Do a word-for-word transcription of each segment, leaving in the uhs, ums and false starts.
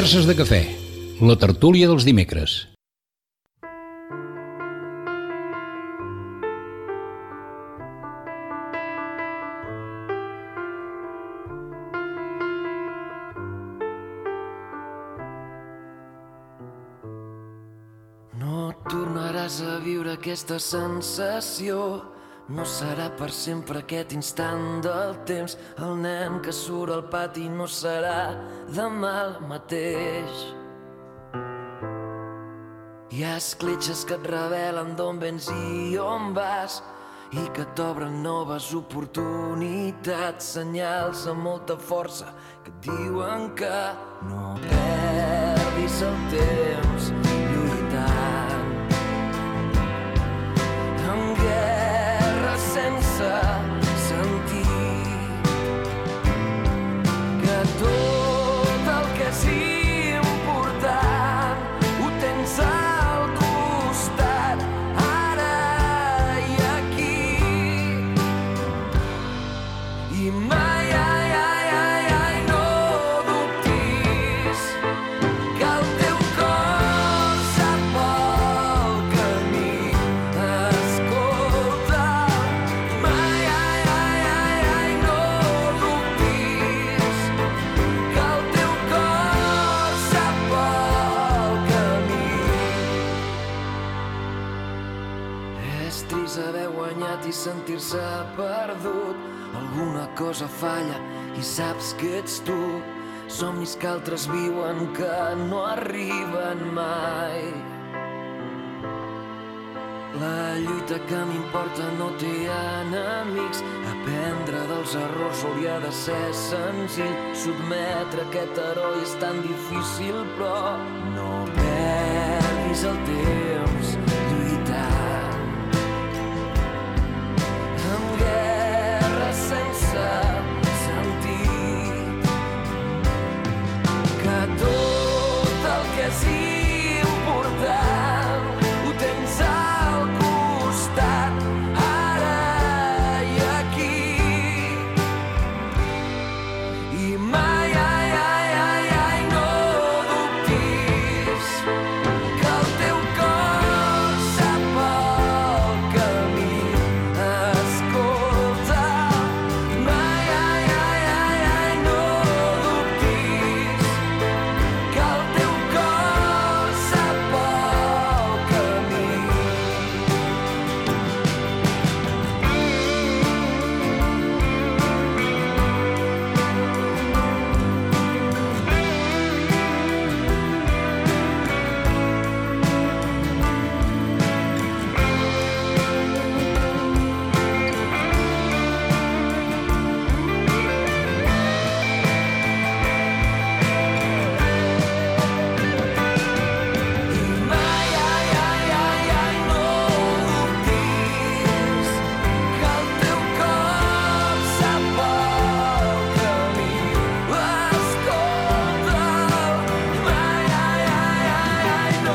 Converses de cafè, la tertúlia dels dimecres. No tornaràs a viure aquesta sensació. No serà per sempre aquest instant del temps. El nen que surt al pati no serà demà el mateix. Hi ha escletxes que et revelen d'on vens i on vas i que t'obren noves oportunitats, senyals amb molta força que et diuen que no perdis el temps lluitant en guerra sense sentit, que tot el que és important ho tens al costat, ara i aquí, i mai, ai, ai, ai, ai, no dubtis que el teu cor sap el camí. Escolta, mai, ai, ai, ai, ai, no dubtis que el teu cor sap el camí. És trist haver guanyat i sentir-se perdut. Alguna cosa falla i saps que ets tu. Somnis que altres viuen que no arriben mai. La lluita que m'importa no té enemics. Aprendre dels errors hauria de ser senzill. Sotmetre aquest heroi és tan difícil, però no perdis el temps lluitant en guerra sense sentit, que tot el que és important ho tens al costat, ara i aquí, i mai, ai, ai, ai, ai, no dubtis que el teu cor sap el camí. Escolta, mai, ai, ai, ai, ai, no dubtis que el teu cor sap el camí. I mai, ai, ai, ai, ai, no dubtis que el teu cor sap el camí. Escolta, mai, ai, ai, ai, ai, no.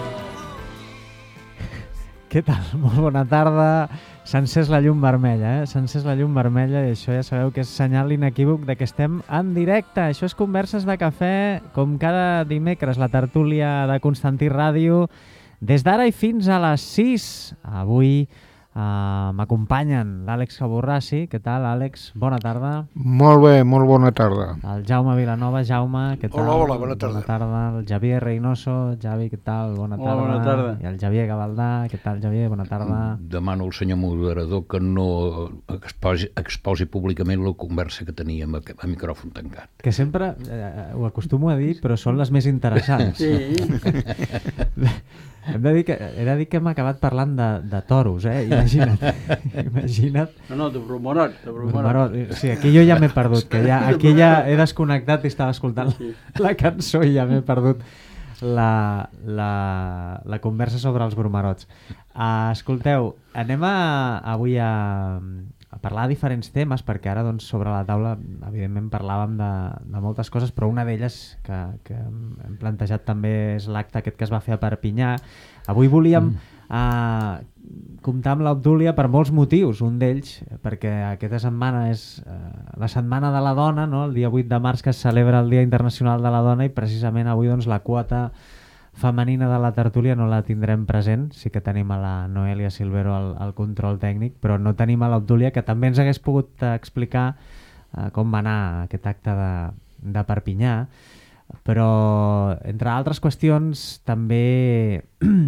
Què tal? Molt bona tarda. S'ha encès la llum vermella, eh? S'ha encès la llum vermella i això ja sabeu que és senyal inequívoc de que estem en directe. Això és Converses de cafè, com cada dimecres, la tertúlia de Constantí Ràdio, des d'ara i fins a les sis. Avui eh, m'acompanyen l'Àlex Caborrassi. Què tal, Àlex? Bona tarda. Molt bé, molt bona tarda. El Jaume Vilanova. Jaume, què tal? Hola, hola, bona tarda. Bona tarda. El Javier Reynoso. Javi, què tal? Bona Hola, tarda. bona tarda. I el Javier Gavaldà. Què tal, Javier? Bona tarda. Demano al senyor moderador que no exposi, exposi públicament la conversa que teníem a, a micròfon tancat. Que sempre, eh, ho acostumo a dir, però són les més interessants. Sí. Hem de dir que, he de dir que hem acabat parlant de, de toros, eh? Imagina't. Imagina't. No, no, de bromorots, de bromorots. Bromorot. Sí, aquí jo ja m'he perdut, que ja, aquí ja he desconnectat i estava escoltant Sí. la cançó i ja m'he perdut la, la, la conversa sobre els bromerots. Uh, escolteu, anem a, avui a, a parlar de diferents temes, perquè ara doncs, sobre la taula evidentment parlàvem de, de moltes coses, però una d'elles que, que hem plantejat també és l'acte aquest que es va fer a Perpinyà. Avui volíem mm. uh, comptar amb l'Obdúlia per molts motius, un d'ells perquè aquesta setmana és eh, la setmana de la dona, no? El dia vuit de març que es celebra el Dia Internacional de la Dona i precisament avui doncs, la quota femenina de la tertúlia no la tindrem present, sí que tenim a la Noelia Silvero al, al control tècnic, però no tenim a l'Obdúlia, que també ens hagués pogut explicar eh, com va anar aquest acte de, de Perpinyà, però entre altres qüestions també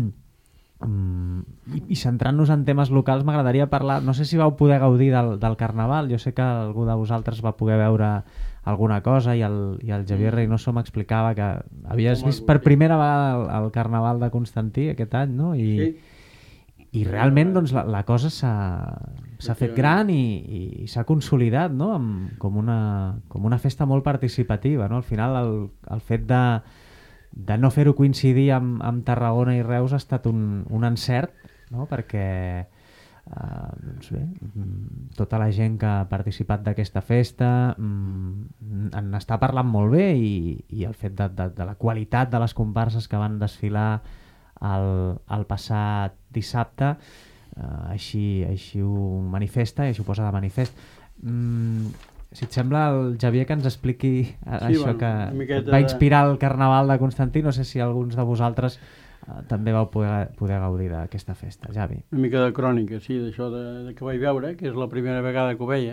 um, i, i centrant-nos en temes locals m'agradaria parlar, no sé si vau poder gaudir del, del Carnaval, jo sé que algú de vosaltres va poder veure alguna cosa i el, i el Javier Reynoso m'explicava que havies vist per primera vegada el, el Carnaval de Constantí aquest any, no? I, sí. I realment doncs, la, la cosa s'ha fet gran i, i, i s'ha consolidat, no? Amb, com, una, com una festa molt participativa, no? Al final el, el fet de, de no fer-ho coincidir amb, amb Tarragona i Reus ha estat un, un encert, no? Perquè Uh, doncs bé, tota la gent que ha participat d'aquesta festa mm, en està parlant molt bé i, i el fet de, de, de la qualitat de les comparses que van desfilar el, el passat dissabte uh, així, així ho manifesta i així ho posa de manifest. mm, si et sembla el Javier que ens expliqui sí, això bueno, que va inspirar el Carnaval de Constantí, no sé si alguns de vosaltres Uh, també vau poder, poder gaudir d'aquesta festa, Javi. Una mica de crònica, sí, d'això de, de que vaig veure, que és la primera vegada que ho veia,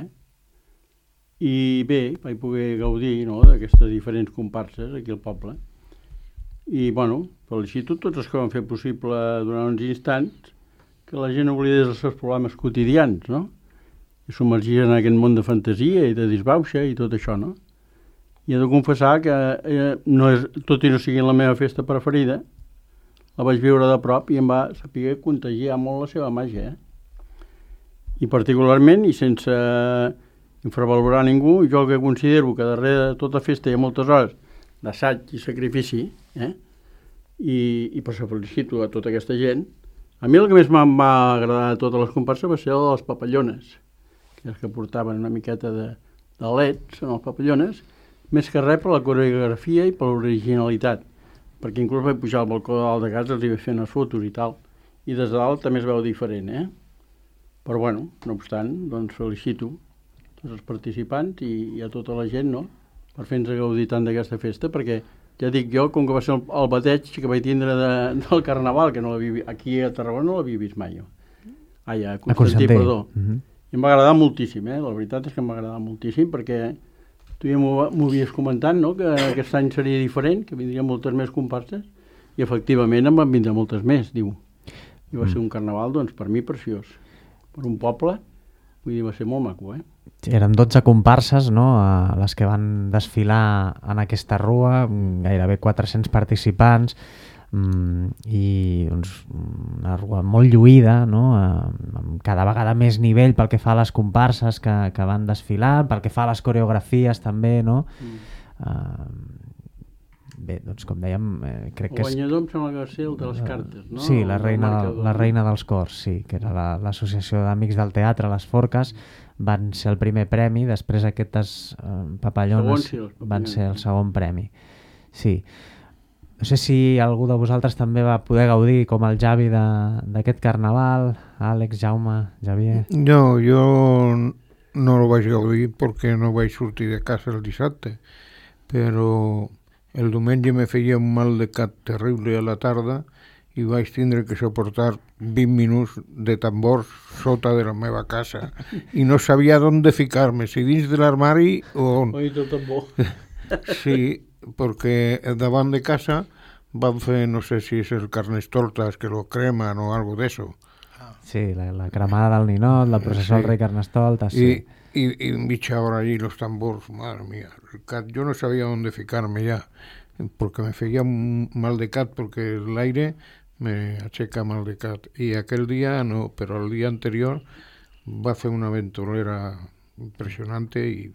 i bé, vaig poder gaudir, no?, d'aquestes diferents comparses aquí al poble. I, bueno, felicito tots els que van fer possible durant uns instants que la gent oblidés els seus problemes quotidians, no?, i submergís en aquest món de fantasia i de disbauxa i tot això, no? I he de confessar que eh, no és, tot i no sigui la meva festa preferida, la vaig viure de prop i em va saber contagiar molt la seva màgia. Eh? I particularment, i sense infravalorar ningú, jo que considero que darrere de tota festa hi ha moltes hores d'assaig i sacrifici, eh? I, i per això felicito a tota aquesta gent. A mi el que més em va agradar de totes les comparses va ser el de les papallones, que és que portaven una miqueta de, de leds en els papallones, més que res per la coreografia i per l'originalitat, perquè inclús vaig pujar al balcó de dalt de casa, els hi vaig fer unes fotos i tal, i des de dalt també es veu diferent, eh? Però bueno, no obstant, doncs felicito tots els participants i, i a tota la gent, no?, per fer-nos gaudir tant d'aquesta festa, perquè ja dic jo, com que va ser el, el bateig que vaig tindre de, del Carnaval, que no l'havia, aquí a Tarragona no l'havia vist mai jo. Ai, a Constantí, a Constantí. Perdó. Uh-huh. I em va agradar moltíssim, eh? La veritat és que em va agradar moltíssim, perquè tu ja m'ho havies comentat, no?, que aquest any seria diferent, que vindrien moltes més comparses, i efectivament en van vindre moltes més, diu. I va ser un carnaval, doncs, per mi preciós. Per un poble, vull dir, va ser molt maco, eh? Eren dotze comparses, no?, les que van desfilar en aquesta rua, gairebé quatre-cents participants, i doncs, una rua molt lluïda, no?, amb cada vegada més nivell pel que fa a les comparses que, que van desfilar, pel que fa a les coreografies també, no? Mm. Uh, bé, doncs com dèiem, eh, crec que és... El guanyador em sembla que va ser el de les cartes, no? Sí, la reina, la reina dels cors, sí, que era l'Associació la, d'Amics del Teatre, les Forques, van ser el primer premi, després aquestes eh, papallones sí, van ser el segon premi. Sí. No sé si algú de vosaltres també va poder gaudir, com el Javi, d'aquest carnaval. Àlex, Jaume, Javier... No, jo no lo vaig gaudir perquè no vaig sortir de casa el dissabte, però el diumenge me feia un mal de cap terrible a la tarda i vaig tindre que suportar vint minuts de tambors sota de la meva casa i no sabia d'on ficar-me, si dins de l'armari o on. Oi, tot tambor. Sí, perquè davant de casa van fer, no sé si és el Carnestoltes que lo creman o algo de eso. Sí, la, la cremada del ninot, la processó sí. Del rei Carnestoltes. Sí. Y, y, y bicha ahora allí los tambors, madre mía. Yo no sabía dónde ficarme ya, porque me feía un mal de cat, porque el aire me acheca mal de cat. Y aquel día no, pero el día anterior va fer una ventolera impresionante y,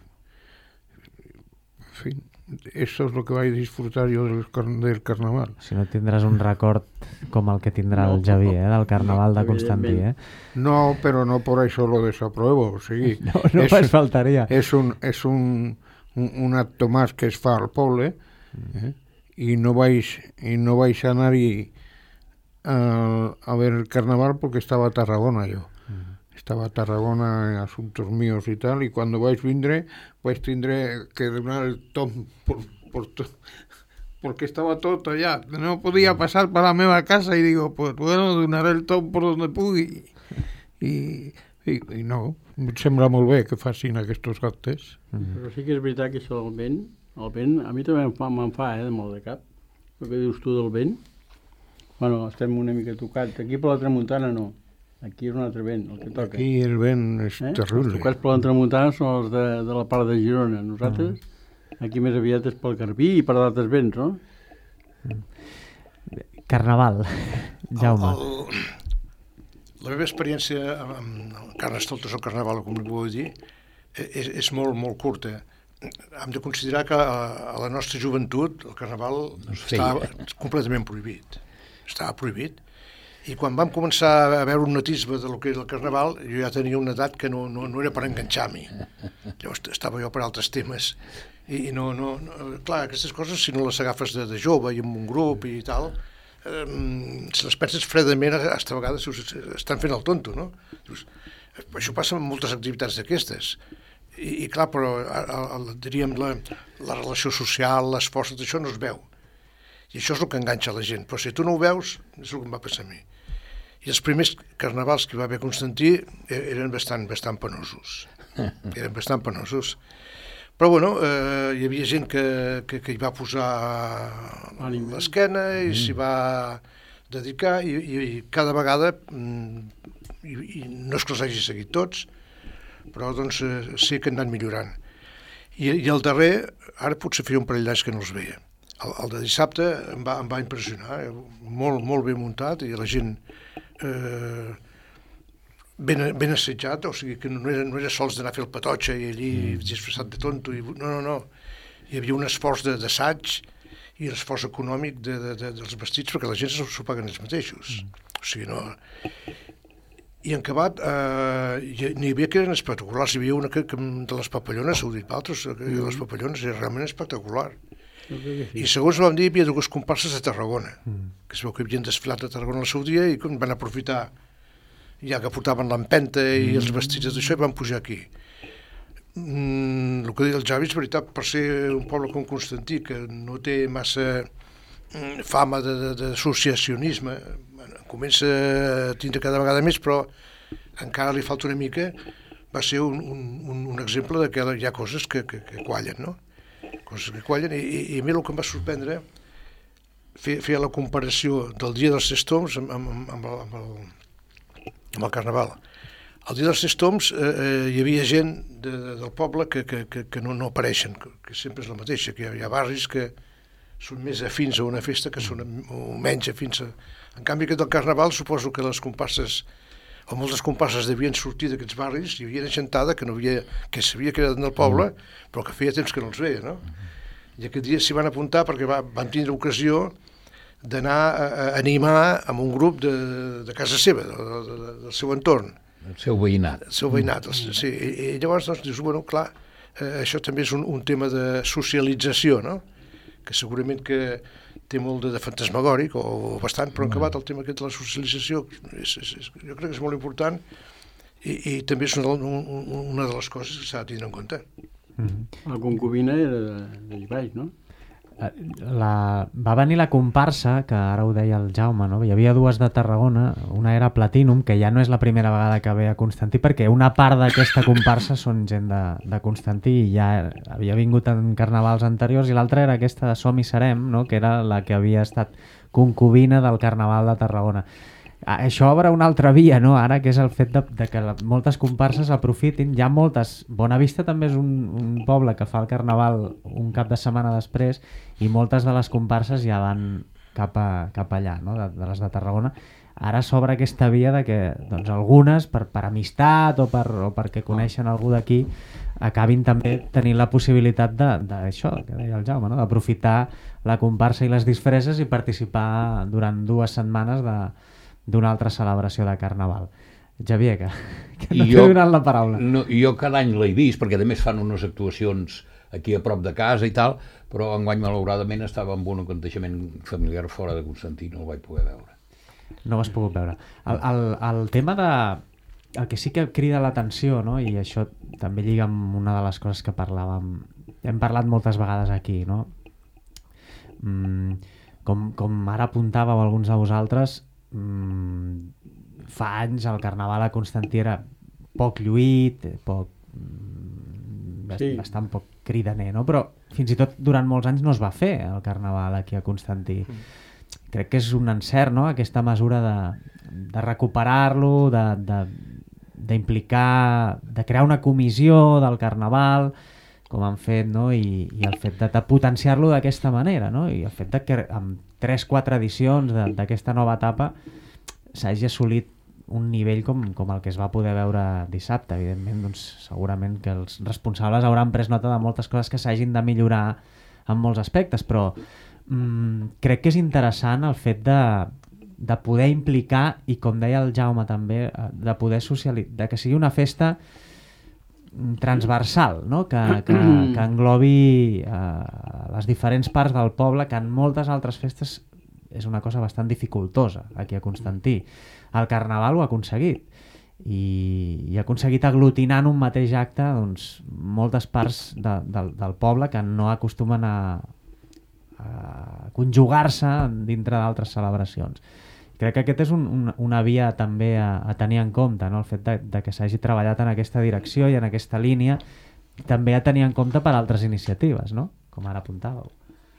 en fin, eso es lo que vaig disfrutar jo del, del carnaval. Si no tindràs un record com el que tindrà no, el Javi, eh, del carnaval no, de Constantí, eh? No, pero no por eso lo desapruebo, sí. No, no es, faltaria. És un, és un, un, un acto más que es fa al poble, eh? I no vaig, i no vaig anar-hi a, a ver el carnaval porque estaba a Tarragona yo. Mm. Estaba a Tarragona en asuntos míos y tal, y cuando vais vindre, vais tindré que donar el tom por, por to, porque estaba todo allá. No podía pasar para la meva casa y digo, pues bueno, donaré el tom por donde pugui. I, i, i no, em sembla molt bé que facin aquests actes. Mm. Però sí que és veritat que això del vent, el vent, a mi també em fa, me'n fa eh, de molt de cap. El que dius tu del vent, bueno, estem una mica tocats. Aquí per la tramuntana no, aquí és un altre vent, el que toca. Aquí el vent és eh? terrible. Els tocats per la tramuntana són els de, de la part de Girona. Nosaltres, mm. aquí més aviat és pel Garbí i per d'altres vents, no? Carnaval, Jaume. El, el, la meva experiència amb Carnestoltes o Carnaval, com vull dir, és, és molt, molt curta. Hem de considerar que a, a la nostra joventut el Carnaval no estava completament prohibit. Estava prohibit. I quan vam començar a veure un natisme del que era el Carnaval, jo ja tenia una edat que no, no, no era per enganxar-m'hi. Llavors estava jo per altres temes. I, i no, no, no, clar, aquestes coses, si no les agafes de, de jove i amb un grup i tal, eh, si les penses fredament, hasta a vegades estan fent el tonto, no? Dius, això passa amb moltes activitats d'aquestes. I, i clar, però el, el, diríem la, la relació social, l'esforç, això no es veu. I això és el que enganxa la gent. Però si tu no ho veus, és el que em va passar a mi. I els primers carnavals que hi va haver a Constantí eren bastant, bastant penosos. Eren bastant penosos. Però, bueno, eh, hi havia gent que, que, que hi va posar l'esquena i s'hi va dedicar i, i, i cada vegada, i, i no és que els hagi seguit tots, però doncs eh, sé que han anat millorant. I, i el darrer, ara potser feia un parell d'anys que no els veia. El, el de dissabte em va, em va impressionar, eh? molt, molt ben muntat, i la gent eh, ben, ben assetjat, o sigui que no era, no era sols d'anar a fer el patotxe i allí mm. disfressat de tonto, i, no, no, no. Hi havia un esforç d'assaig i l'esforç econòmic de, de, de, dels vestits, perquè la gent s'ho paguen ells mateixos. Mm. O sigui, no... I en acabat, eh, n'hi havia que eren espectaculars. Hi havia una que, que de les papallones, s'ho dit d'altres, que de les papallones era realment espectacular. I segons vam dir, hi havia dues comparses a Tarragona, que es veu que havien desfilat a Tarragona el seu dia i van aprofitar, ja que portaven l'empenta i els vestits d'això, i van pujar aquí. Mm, el que deia el Javi és veritat, per ser un poble com Constantí, que no té massa fama d'associacionisme, comença a tindre cada vegada més, però encara li falta una mica, va ser un, un, un exemple de que hi ha coses que, que, que quallen, no? Coses que quallen, i, i, i a mi el que em va sorprendre fer, fer la comparació del dia dels Tres Tombs amb, amb, amb, el, amb, el, amb el Carnaval. El dia dels Tres Tombs eh, eh, hi havia gent de, de, del poble que, que, que, que no, no apareixen, que, que sempre és la mateixa, que hi ha, hi ha barris que són més afins a una festa que són o menys afins a... En canvi, aquest del Carnaval, suposo que les comparses, o moltes comparses devien sortir d'aquests barris, hi havia gentada que no havia, que sabia que eren del poble, però que feia temps que no els veia, no? I aquest dia s'hi van apuntar perquè va, van tindre ocasió d'anar a, a animar amb un grup de, de casa seva, de, de, de, del seu entorn. El seu veïnat. El seu veïnat, mm. sí. I, i llavors, doncs, dius, bueno, clar, eh, això també és un, un tema de socialització, no? Que segurament que té molt de, de fantasmagòric, o bastant, però en acabat el tema aquest de la socialització és, és, és, jo crec que és molt important i, i també és una, una de les coses que s'ha de tenir en compte. Mm-hmm. La concubina era de, de baix, no? La... Va venir la comparsa, que ara ho deia el Jaume, no? Hi havia dues de Tarragona, una era Platinum, que ja no és la primera vegada que ve a Constantí, perquè una part d'aquesta comparsa són gent de, de Constantí i ja havia vingut en carnavals anteriors, i l'altra era aquesta de Som i Serem, no? Que era la que havia estat concubina del Carnaval de Tarragona. Això obre una altra via, no? Ara, que és el fet de, de que la, moltes comparses aprofitin. Hi ha moltes... Bonavista també és un, un poble que fa el Carnaval un cap de setmana després, i moltes de les comparses ja van cap, a, cap allà, no? de, de les de Tarragona. Ara s'obre aquesta via de que doncs, algunes, per, per amistat o, per, o perquè coneixen algú d'aquí, acabin també tenint la possibilitat d'això, que deia el Jaume, no? D'aprofitar la comparsa i les disfresses i participar durant dues setmanes de d'una altra celebració de Carnaval. Xavier, que, que no t'he donat la paraula. No, jo cada any l'he vist, perquè a més fan unes actuacions aquí a prop de casa i tal, però enguany malauradament estava amb un aconteixement familiar fora de Constantí, no el vaig poder veure. no ho has pogut veure. El, el, el tema de... El que sí que crida l'atenció, no? I això també lliga amb una de les coses que parlàvem, hem parlat moltes vegades aquí, no? Mm, com, com ara apuntàveu alguns de vosaltres, mm, fa anys el carnaval a Constantí era poc lluït, poc, mm, sí. bastant poc cridaner, no? Però fins i tot durant molts anys no es va fer el carnaval aquí a Constantí. Mm. Crec que és un encert, no?, aquesta mesura de, de recuperar-lo, de, de, d'implicar, de crear una comissió del carnaval, com han fet, no?, i, i el fet de, de potenciar-lo d'aquesta manera, no?, i el fet de que amb tres quatre edicions d'aquesta nova etapa s'hagi assolit un nivell com, com el que es va poder veure dissabte. Evidentment, doncs, segurament que els responsables hauran pres nota de moltes coses que s'hagin de millorar en molts aspectes, però mm, crec que és interessant el fet de, de poder implicar i, com deia el Jaume també, de poder socialitzar, de que sigui una festa transversal, no?, que, que, que englobi eh, les diferents parts del poble, que en moltes altres festes és una cosa bastant dificultosa aquí a Constantí. El carnaval ho ha aconseguit i, i ha aconseguit aglutinar en un mateix acte, doncs, moltes parts de, del, del poble que no acostumen a, a conjugar-se dintre d'altres celebracions. Crec que aquest és un, un, una via també a, a tenir en compte, no?, el fet de, de que s'hagi treballat en aquesta direcció i en aquesta línia, també a tenir en compte per altres iniciatives, no?, com ara apuntàveu.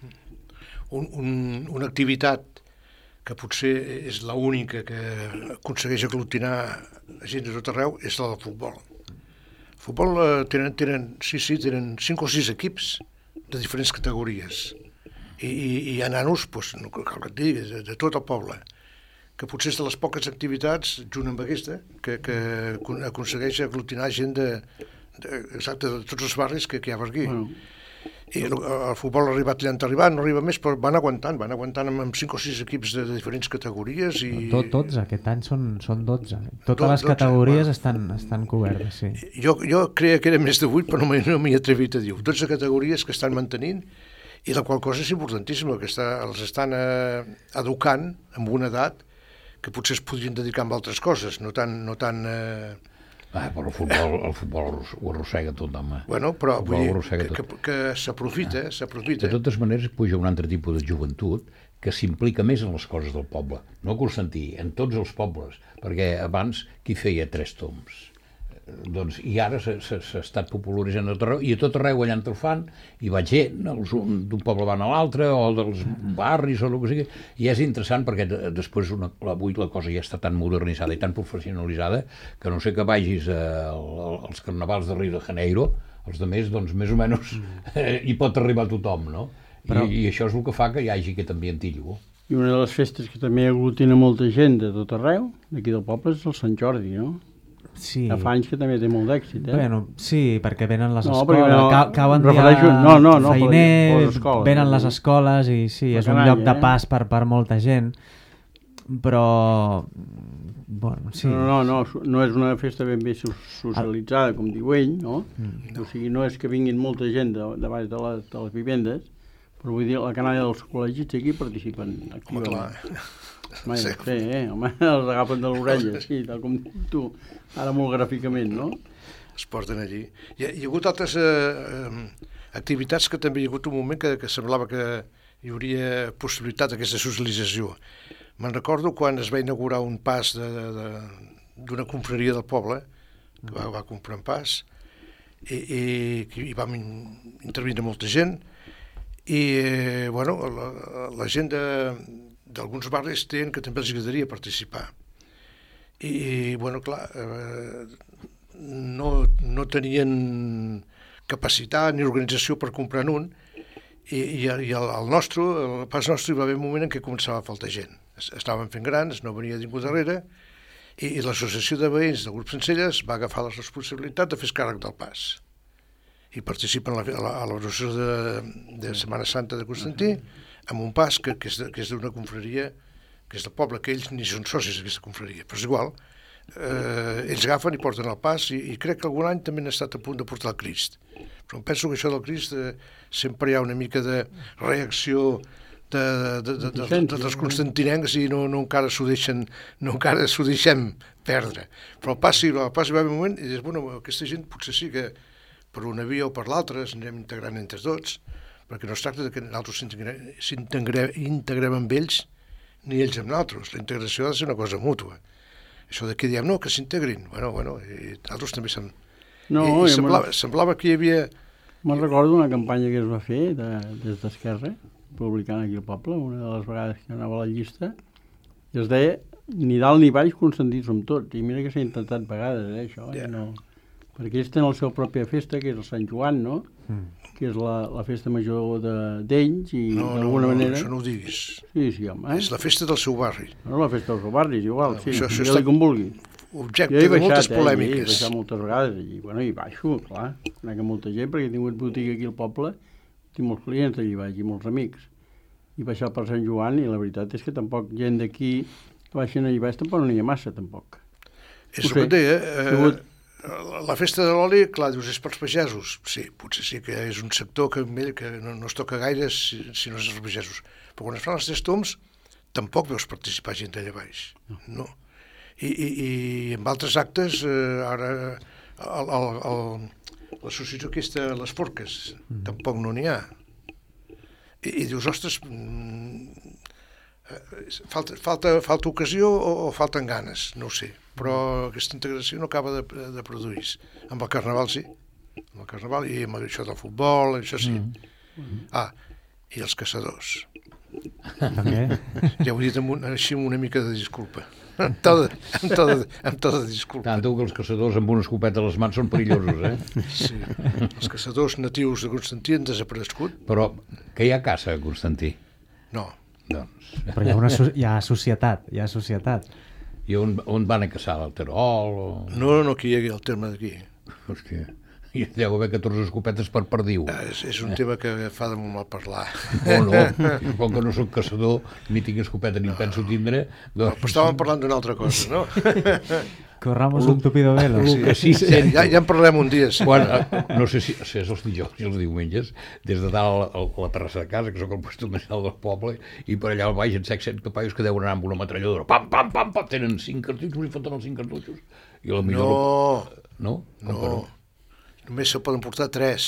Un, un, una activitat que potser és l'única que aconsegueix aglutinar gent de tot arreu és la del futbol. El futbol eh, tenen, tenen, sí, sí, tenen cinc o sis equips de diferents categories i, i, i hi ha nanos, doncs, no cal que et digui, de, de tot el poble, que potser és de les poques activitats, junt amb aquesta, que, que aconsegueix aglutinar gent de, de, exacte, de tots els barris que, que hi ha per aquí. Bueno. I el, el futbol ha arribat allà on ha arribat, no arriba més, però van aguantant, van aguantant amb, amb cinc o sis equips de, de diferents categories. I... Tot, dotze, aquest any són, són dotze. Totes Do, les categories dotze, estan, estan cobertes, sí. Jo, jo creia que era més de vuit, però no m'hi no m'hi he atrevit a dir. dotze categories que estan mantenint, i la qual cosa és importantíssima, que està, els estan eh, educant amb una edat que potser es podrien dedicar a altres coses, no tan... No tan eh... Ah, però el futbol, el futbol ho arrossega tot, home. Bueno, però vull dir que, que, que s'aprofita, ah. s'aprofita. De totes maneres, puja un altre tipus de joventut que s'implica més en les coses del poble. No a Constantí, en tots els pobles, perquè abans qui feia tres toms? Doncs, i ara s'ha estat popularitzant a tot arreu, i a tot arreu allà en el fan, i va gent, d'un poble van a l'altre, o dels barris, o el que sigui, i és interessant perquè després una, avui la cosa ja està tan modernitzada i tan professionalitzada que no sé que vagis a, a, als carnavals de Rio de Janeiro, els de més, doncs més o menys eh, hi pot arribar tothom, no? Però... I, I això és el que fa que hi hagi aquest ambientillo. I una de les festes que també aglutina molta gent de tot arreu, d'aquí del poble, és el Sant Jordi, no? Sí. Ja fa anys que també té molt d'èxit, eh? Bueno, sí, perquè venen les no, escoles, no, ca cauen dia no, no, no, feiner, escoles, venen no, les escoles i sí, és un canalla, lloc de pas eh? per, per molta gent, però bueno, sí. No, no, no, no és una festa ben bé socialitzada, com diu ell, no? Mm. O sigui, no és que vinguin molta gent de, de baix de les, de les vivendes, però vull dir, la canalla dels col·legis aquí participen activament. Home, clar. Home, sí. Sí, eh? Home, els agafen de l'orella, sí, tal com tu, ara molt gràficament, no? Es porten allí. Hi ha, hi ha hagut altres eh, activitats que també hi ha hagut un moment que, que semblava que hi hauria possibilitat d'aquesta socialització. Me'n recordo quan es va inaugurar un pas d'una confraria del poble, que va, va comprar un pas, i, i, i vam intervenir molta gent, i, eh, bueno, la, la gent de... d'alguns barris tenen que també els agradaria participar. I, i bueno, clar, eh, no, no tenien capacitat ni organització per comprar un, i, i, i el, el nostre, el pas nostre, hi va haver un moment en què començava a faltar gent. Estàvem fent grans, no venia ningú darrere, i, i l'associació de veïns del grup Sencelles va agafar la responsabilitat de fer càrrec del pas. I participen a l'organització de, de Setmana Santa de Constantí, amb un pas que, que és d'una confraria, que és del poble, que ells ni són socis d'aquesta confraria, però és igual. Eh, ells agafen i porten el pas, i, i crec que algun any també han estat a punt de portar el Crist. Però em penso que això del Crist eh, sempre hi ha una mica de reacció de, de, de, de, de, dels constantinencs i no, no encara s'ho deixen, no encara s'ho deixem perdre. Però passi, passi va un moment i dius, bueno, aquesta gent potser sí que per una via o per l'altra ens anem integrant entre tots, perquè no es tracta que nosaltres s'integrem integrem amb ells ni ells amb nosaltres. La integració ha de ser una cosa mútua. Això de que diem, no, que s'integrin. Bueno, bueno, i nosaltres també som... No, I, i semblava, semblava que hi havia... Me'n recordo una campanya que es va fer de, des d'Esquerra, publicant aquí al poble, una de les vegades que anava a la llista, i es deia, ni dalt ni baix, Constantí som tots. I mira que s'ha intentat vegades, eh, això. Yeah. I no... Perquè ells tenen la seva pròpia festa, que és el Sant Joan, no? Mm. Que és la, la festa major d'ells, i no, d'alguna no, no, manera... això no ho diguis. Sí, sí, home. Eh? És la festa del seu barri. No, la festa del seu barri, és igual, no, sí, això, això està... com vulgui. Objecte de baixat, moltes eh, polèmiques. He baixat moltes vegades, i, bueno, i baixo, clar, anar que molta gent, perquè he tingut botiga aquí al poble, tinc molts clients d'allí baix i molts amics. I baixar per Sant Joan, i la veritat és que tampoc gent d'aquí que baixen allí baix tampoc no n'hi ha massa, tampoc. És el que et deia, eh, la festa de l'oli, clar, dius, és pels pagesos. Sí, potser sí que és un sector que, que no, no es toca gaire si, si no és els pagesos. Però quan es fan els tres toms, tampoc veus participar gent d'allà baix. No. no. I, i, i en altres actes, eh, ara, l'associació aquesta, les forques, mm. tampoc no n'hi ha. I, i dius, ostres, mm, falta, falta, falta ocasió o, o falten ganes, no ho sé. Però aquesta integració no acaba de, de produir. Amb el Carnaval sí, amb el Carnaval i amb això del futbol, això sí. Mm. Ah, i els caçadors. També. Ja ho he dit amb un, així amb una mica de disculpa. Amb to de, amb to de, amb to de disculpa. Tant que els caçadors amb una escopeta a les mans són perillosos, eh? Sí. Els caçadors natius de Constantí han desaparegut. Però que hi ha caça a Constantí? No. Doncs... Però hi ha, una, hi ha societat, hi ha societat. I on, on van a caçar? Al Terol? O... No, no, aquí hi ha el terme d'aquí. Hòstia, hi deu haver catorze escopetes per perdiu. Eh, és, és un tema que fa de molt mal parlar. Oh, no, com que no soc caçador, ni tinc escopeta ni no, penso tindre... Doncs... Però estàvem parlant d'una altra cosa, no? Corramos un tupido velo. Sí, sí, sí. Ja, ja en parlarem un dia. Sí. Quan, no sé si, si és els dijous i els diumenges, des de dalt a la, a la terrassa de casa, que sóc el puesto més alt del poble, i per allà al baix en sec set capaios que deuen anar amb una metralladora. Pam, pam, pam, pam, tenen cinc cartutxos i foten els cinc cartutxos. I la millor... No, no, com no. no. Només se poden portar tres.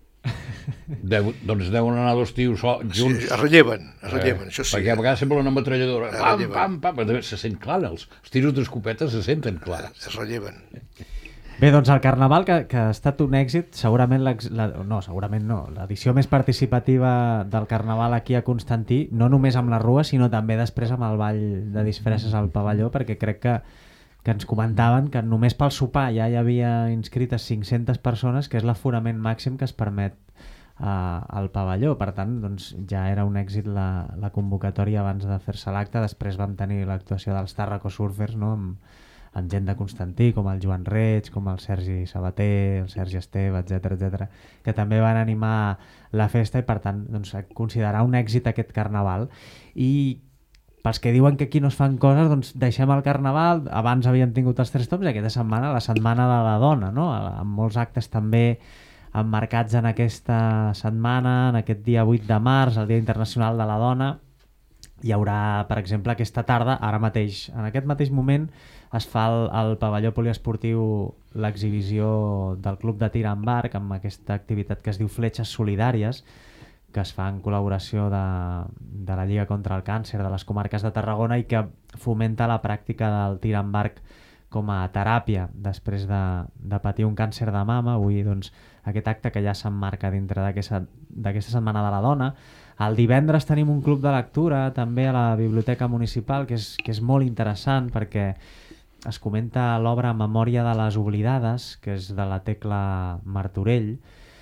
Deu, doncs deuen anar dos tios junts. Sí, es relleven, es relleven, eh, això sí. Perquè a vegades sembla una metralladora. Es pam, relleven. pam, pam, pam, se sent clar, els, els tiros d'escopeta se senten clar. Es relleven. Bé, doncs el Carnaval, que, que ha estat un èxit, segurament, la, no, segurament no, l'edició més participativa del Carnaval aquí a Constantí, no només amb la rua, sinó també després amb el ball de disfresses al pavelló, perquè crec que que ens comentaven que només pel sopar ja hi havia inscrites cinc-centes persones, que és l'aforament màxim que es permet uh, al pavelló. Per tant, doncs, ja era un èxit la, la convocatòria abans de fer-se l'acte. Després vam tenir l'actuació dels Tàrraco Surfers, no? amb, amb gent de Constantí, com el Joan Reig, com el Sergi Sabater, el Sergi Esteve, etcètera, etcètera, que també van animar la festa i, per tant, doncs, considerar un èxit aquest Carnaval. I pels que diuen que aquí no es fan coses, doncs deixem el Carnaval. Abans havíem tingut els tres toms i aquesta setmana la Setmana de la Dona, no? Amb molts actes també emmarcats en aquesta setmana, en aquest dia vuit de març, el Dia Internacional de la Dona. Hi haurà, per exemple, aquesta tarda, ara mateix, en aquest mateix moment, es fa al, al pavelló poliesportiu l'exhibició del Club de Tir amb Arc, amb aquesta activitat que es diu Fletxes Solidàries, que es fa en col·laboració de, de la Lliga contra el Càncer de les comarques de Tarragona i que fomenta la pràctica del tir amb arc com a teràpia després de, de patir un càncer de mama. Avui, doncs, aquest acte que ja s'emmarca dintre d'aquesta Setmana de la Dona. El divendres tenim un club de lectura també a la Biblioteca Municipal, que és, que és molt interessant perquè es comenta l'obra Memòria de les Oblidades, que és de la Tecla Martorell,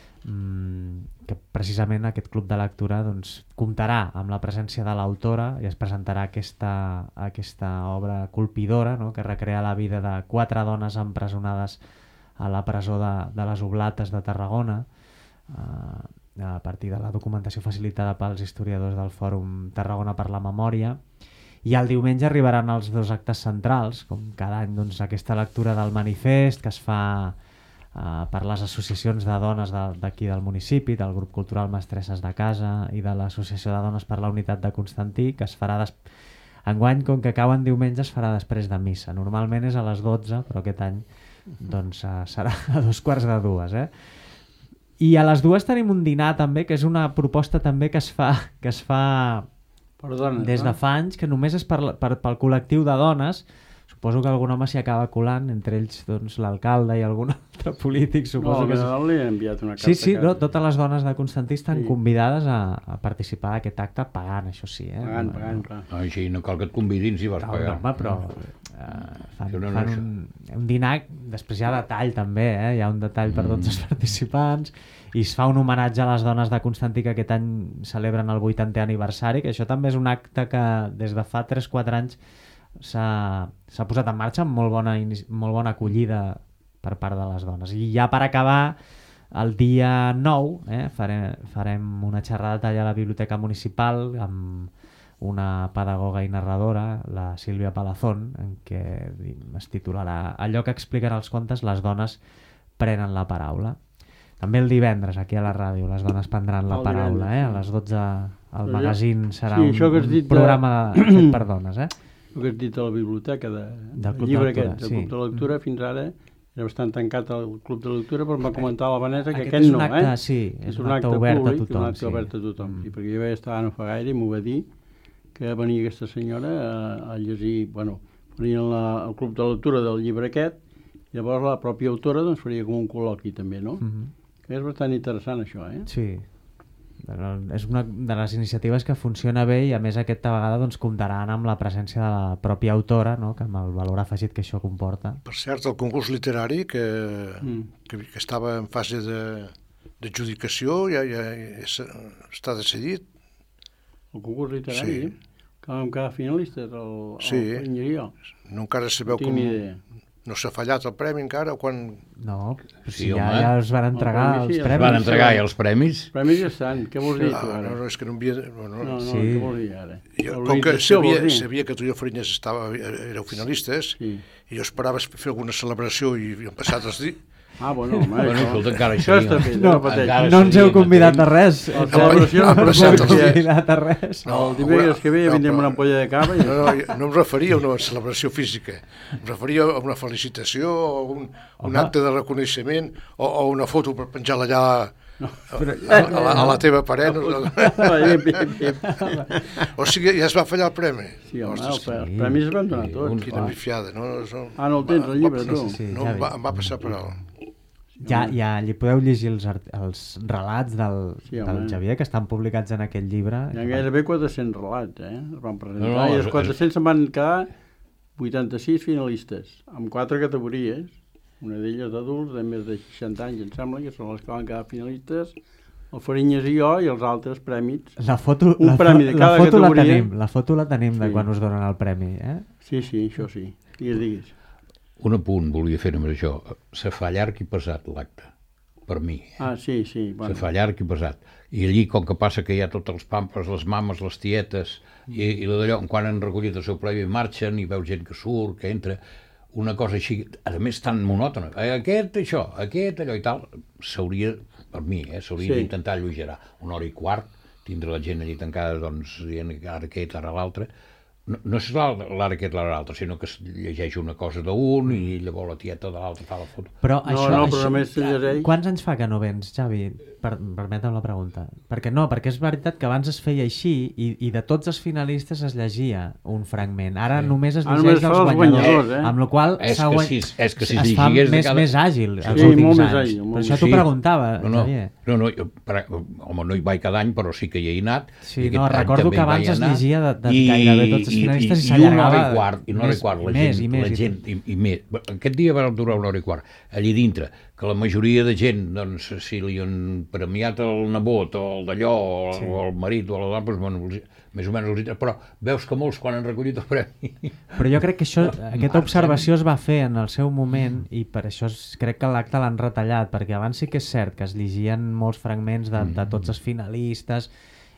que precisament aquest club de lectura doncs, comptarà amb la presència de l'autora i es presentarà aquesta, aquesta obra colpidora, no? Que recrea la vida de quatre dones empresonades a la presó de, de les Oblates de Tarragona, eh, a partir de la documentació facilitada pels historiadors del Fòrum Tarragona per la Memòria. I el diumenge arribaran els dos actes centrals, com cada any, doncs, aquesta lectura del manifest que es fa uh, per les associacions de dones d'aquí de, del municipi, del grup cultural Mestresses de Casa i de l'Associació de Dones per la Unitat de Constantí, que es farà des... enguany, com que cauen diumenge, es farà després de missa. Normalment és a les dotze, però aquest any doncs, uh, serà a dos quarts de dues, eh? I a les dues tenim un dinar també, que és una proposta també que es fa, que es fa per dones, des de no? fa anys, que només és per, per, pel col·lectiu de dones. Suposo que algun home s'hi acaba colant, entre ells doncs, l'alcalde i algun altre polític. Suposo no, que és... li he enviat una carta. Sí, sí, no, totes les dones de Constantí estan Sí. convidades a, a participar d'aquest acte pagant, això sí. Eh? Pagant, no, pagant, no. clar. Ah, així no cal que et convidin si vas No, pagar. no, home, però uh, fan, No, no, fan això. un, un dinar, després hi ha detall també, eh? Hi ha un detall per tots els participants i es fa un homenatge a les dones de Constantí que aquest any celebren el vuitantè aniversari, que això també és un acte que des de fa tres quatre anys s'ha posat en marxa amb molt bona, molt bona acollida per part de les dones. I ja per acabar, el dia nou eh, farem, farem una xerrada allà a la Biblioteca Municipal amb una pedagoga i narradora, la Sílvia Palazón, en què es titularà Allò que expliquen els contes, les dones prenen la paraula. També el divendres, aquí a la ràdio, les dones prendran la El paraula. divendres, Eh? sí. A les dotze al Però magazín serà sí, un, això que has dit un de- programa de... fet per dones. Eh? El que has dit de la biblioteca, de, Del del Club de llibre Lectura, aquest, del sí. Club de Lectura, fins ara era bastant tancat el Club de Lectura, però em va comentar la Vanessa que Aquest aquest, és un no, acte, eh? sí, és un acte obert a públic, tothom, un acte sí. obert a tothom, Mm. sí, perquè jo vaig estar no fa gaire i m'ho va dir que venia aquesta senyora a, a llegir, bueno, venia la, al Club de Lectura del llibre aquest, i llavors la pròpia autora doncs faria com un col·loqui també, no? Mhm. Que és bastant interessant això, eh? Sí. Però és una de les iniciatives que funciona bé i a més aquesta vegada doncs, comptaran amb la presència de la pròpia autora, no? Que amb el valor afegit que això comporta. Per cert, el concurs literari que, Mm. que, que estava en fase de- d'adjudicació ja, ja és, està decidit. El concurs literari, Sí. sí. Que vam quedar finalistes al, Sí. al Enginyeria. No encara sabeu No tinc com... ni idea. No s'ha fallat el premi encara o quan... No, Sí, sí, ja, home. ja els van entregar El premi sí, els els premis. Van entregar ja els premis. Els premis ja estan, què vols dir tu Ah, ara? no, no, és que no havia... No, No, no, no, Sí. què vols dir ara? Jo, com que L'organització, sabia, vols dir? sabia que tu i el Farinyes estava, éreu finalistes, Sí. i jo esperava fer alguna celebració i, i han passat els dies... Ah, bueno, home, Bueno, això, escolta, encara hi això seria. està fet, No, no, pateix. encara No ens heu seria convidat a matent. res. La celebració no Ha per passat No els ens heu dies. convidat a res. No, El dimecres que ve ja no, vindrem però- una ampolla de cava i... No, no, jo no em referia a una celebració física, em referia a una felicitació, o un, un Home. acte de reconeixement, o, o una foto per penjar-la allà No. a, a, la, a la teva paret. No? Ah, bien, bien, bien. O sigui, ja es va fallar el premi. Sí, home, Ostres, els els premis es van donar Sí, tots. un- quina clar. bifiada, no? no Ah, no el tens, el llibre, tu? sí, sí. no, ja em, va, vi. em va passar per alt. Ja, ja li podeu llegir els, art- els relats del, Sí, del home. Javier, que estan publicats en aquest llibre. Hi ha gairebé quatre-cents relats, eh? Es van presentar No, no, i és- els quatre-cents se'n van quedar vuitanta-sis finalistes, amb quatre categories. Una d'elles d'adults de més de seixanta anys, em sembla, que són les que van quedar finalistes, el Farinyes i jo, i els altres prèmits. La foto, Un la, fo- premi de cada la foto la categoria. tenim, la foto la tenim de Sí. quan us donen el premi, eh? Sí, sí, això sí. Digues, digues. Un apunt volia fer amb això. Se fa llarg i pesat l'acte, per mi. Eh? Ah, sí, sí. Se Bueno. fa llarg i pesat. I allí, com que passa que hi ha tots els pampes, les mames, les tietes, i, i la d'allò, quan han recollit el seu premi, marxen i veu gent que surt, que entra, una cosa així, a més tan monòtona. Eh, Aquest, això, aquest, allò i tal, s'hauria, per mi, eh, s'hauria Sí. d'intentar alleugerar una hora i quart, tindre la gent allí tancada, doncs, dient ara aquest, ara l'altre. No, no és l'ara aquest, l'ara l'altre, sinó que es llegeix una cosa d'un i llavors la tieta de l'altre fa la foto. Però No, això, no, això, però només se llegeix. Quants anys fa que no vens, Xavi? Per, permetem la pregunta. Perquè no, perquè és veritat que abans es feia així i, i de tots els finalistes es llegia un fragment. Ara sí. només es Ara llegeix només dels fa els guanyadors, guanyadors, eh? amb la qual És s'ha que guany- si- és que si es es fa llegies de més, cada- més àgil els Sí, últims molt més anys. àgil, molt Per més això t'ho Sí. preguntava, No, no, Xavier. no, no jo, per, home, no hi vaig cada any, però sí que hi he anat. Sí, I aquest no, any recordo també que hi vaig abans es anar. llegia de- de gairebé tots els finalistes i s'allargava I una hora i quart, i una hora més- i quart, la més gent, i més la i gent, i, i més. Aquest dia va durar una hora i quart, allí dintre, que la majoria de gent, doncs, si li han premiat el nebot, o el d'allò, o, Sí. o el marit, o l'altre, doncs, bueno, els- més o menys els hi- però veus que molts quan han recollit el premi... Però jo crec que això, aquesta Marxen. observació es va fer en el seu moment i per això es, crec que l'acte l'han retallat, perquè abans sí que és cert que es llegien molts fragments de, de tots els finalistes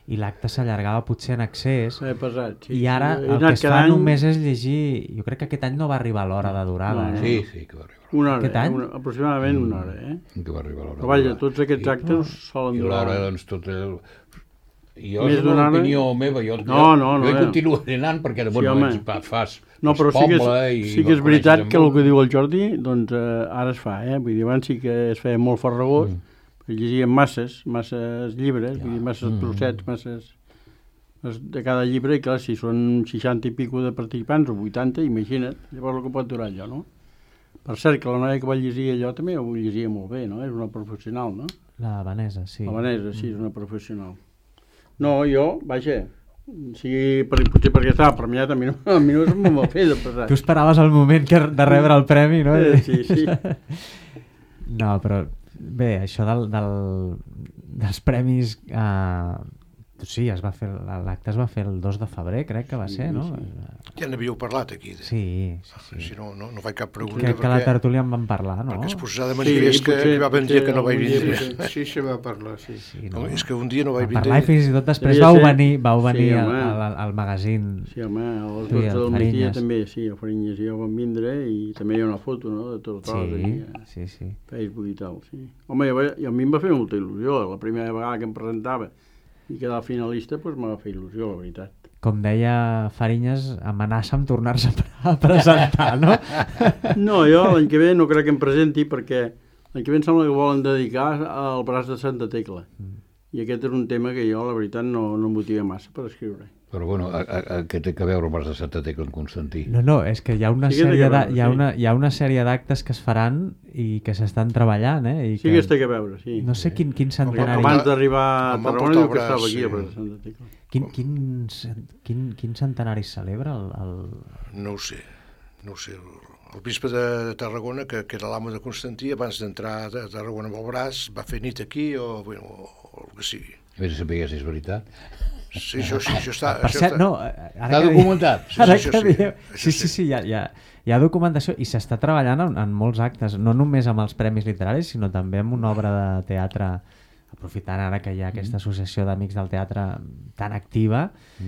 i l'acte s'allargava potser en excés, S'ha pesat, sí. i ara He el anat que es fa cada any només és llegir. Jo crec que aquest any no va arribar a l'hora de durada. No, Eh? Sí, sí, que va arribar. una hora, Aquest eh? any? Una, aproximadament una hora, eh? Que va arribar l'hora. Però vaja, de tots aquests actes solen I durar... l'hora, doncs, tot el... Jo, Més és d'una una hora? opinió meva, jo, No, no, no, jo hi eh. continuaré anant perquè de Sí, bon home. moment fa- fas No, però sí que, poble és, i sí que és coneixes veritat el que el món. que diu el Jordi, doncs eh, ara es fa, eh? Vull dir, abans sí que es feia molt farragós, mm. llegíem masses, masses llibres, vull dir, masses Mm. trossets, masses de cada llibre, i clar, si són seixanta i pico de participants o vuitanta, imagina't, llavors el que pot durar allò, no? Per cert, que la noia que va llegir allò també ho llegia molt bé, no? És una professional, no? La Vanessa, sí. La Vanessa, sí, és una professional. No, jo, vaja, sigui, per, potser perquè estava premiat, a mi no, a mi no se'm va fer de pesar. Tu esperaves el moment que, de rebre el premi, no? Eh, sí, sí. No, però bé, això del, del, dels premis... Eh, sí, es va fer l'acte es va fer el dos de febrer, crec que va ser, no? Ja n'havíeu parlat aquí. De... Sí, sí, sí. Si no, no, no faig cap pregunta. Crec que a la tertúlia en vam parlar, no? Perquè es posarà de manifest Sí, que, potser- que va haver un dia que no vaig potser vindre. algun dia Sí, se va parlar, sí. Sí, No, és que un dia no vaig Vam parlar i vindre. fins i tot després Devia vau ser- venir, vau Sí, venir al, home. al, al magazine. Sí, home, a les Tu i dotze el del migdia Farinyes. també, sí, a Farinyes i jo vam vindre i també hi ha una foto, no?, de tots els Sí, aquí a sí, sí. Facebook i tal, sí. Home, jo, i a mi em va fer molta il·lusió, la primera vegada que em presentava i quedar finalista, doncs m'ha fet il·lusió, la veritat. Com deia Farinyes, amenaça amb tornar-se a presentar, no? No, jo l'any que ve no crec que em presenti perquè l'any que ve em sembla que volen dedicar al braç de Santa Tecla. I aquest és un tema que jo, la veritat, no, no em motiva massa per escriure. Però bueno, a, a, a, què té que veure el Mas de Santa Tecla en Constantí? No, no, és que hi ha una Sí que té sèrie que de, veure, hi ha sí. una, hi ha una sèrie d'actes que es faran i que s'estan treballant, eh? I Sí que es té que veure, sí. No sé quin, quin Perquè centenari... abans d'arribar a em van Tarragona portar jo que el estava braç, aquí sí. al braç de Santa Tecla. Quin, quin, cen- quin, quin centenari es celebra? El, el... No ho sé, no ho sé. El bisbe de Tarragona, que, que era l'amo de Constantí, abans d'entrar a Tarragona amb el braç, va fer nit aquí o, bueno, o el que sigui. Vés a saber si és veritat. Sí, això sí, això està... Per això cert, està... no, ara Està que documentat. Sí, Ara sí, que això sí, dieu... això Sí, sí, sí. sí, hi ha, hi, ha, hi ha documentació i s'està treballant en, en molts actes, no només amb els premis literaris, sinó també amb una obra de teatre, aprofitant ara que hi ha aquesta associació d'amics del teatre tan activa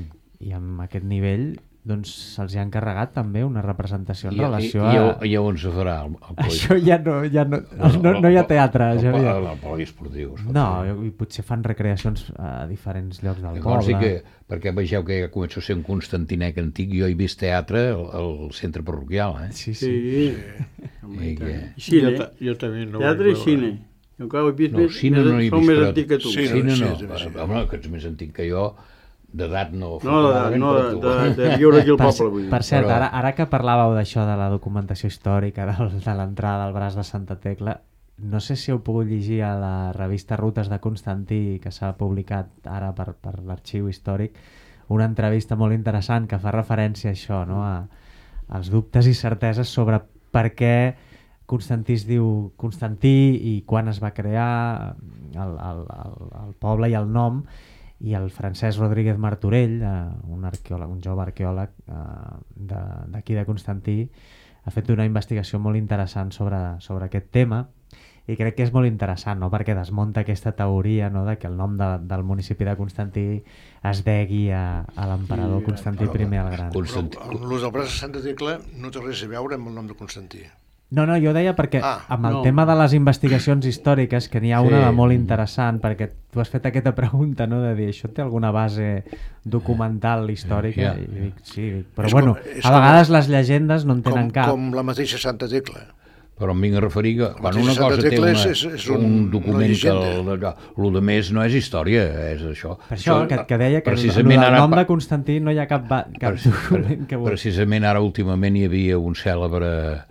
i amb aquest nivell, doncs se'ls hi ha encarregat també una representació en I, relació i, i, a... i, i on se farà el, el Poli? Això ja no, ja no, no, no hi ha teatre, el, el, Xavier. el, el poliesportiu. es pot No, fer. i potser fan recreacions a diferents llocs del Llavors sí poble. que, perquè vegeu que ja comença a ser un Constantinec antic, jo he vist teatre al, al centre parroquial, eh? Sí, sí. Sí. Home, I i tant. que- I cine. Jo, ta- jo també no Teatre i vaig cine. veure. Jo encara ho he vist No, més, cine no hi he sou vist, més però- antic que tu. Sí, Cine sí, no, sí, sí. home, que ets més antic que jo, d'edat no... No, de, afortunadament, no, però de, tu- de, de viure aquí al Per, poble, vull dir. per cert, Però- ara, ara que parlàveu d'això de la documentació històrica del, de l'entrada al braç de Santa Tecla, no sé si heu pogut llegir a la revista Rutes de Constantí, que s'ha publicat ara per, per l'arxiu històric, una entrevista molt interessant que fa referència a això, no? a, als dubtes i certeses sobre per què Constantí es diu Constantí i quan es va crear el, el, el, el poble i el nom, i el Francesc Rodríguez Martorell, eh, un, arqueòleg, un jove arqueòleg eh, de- d'aquí de, de Constantí, ha fet una investigació molt interessant sobre, sobre aquest tema i crec que és molt interessant, no? Perquè desmunta aquesta teoria, no? De que el nom de, del municipi de Constantí es degui a, a l'emperador Sí, Constantí primer el Gran. Constantí. Però el, el del braç de Santa Tecla no té res a veure amb el nom de Constantí. No, no, jo deia perquè Ah, amb el no. tema de les investigacions històriques, que n'hi ha una Sí. de molt interessant, perquè tu has fet aquesta pregunta, no?, de dir, això té alguna base documental històrica? Ja. I dic, sí, dic, però És bueno, com- és a com- vegades les llegendes no en Com, tenen cap. com la mateixa Santa Tecla. Però em vinc a referir que quan mateixa una Santa cosa té Tecla una, és- és- és un- un una document que llegenda. el, el, de més no és història, és això. Per això, que, que deia que el, el precisament del ara nom pa- de Constantí no hi ha cap, va, cap Preci- document que... Precisament ara últimament hi havia un cèlebre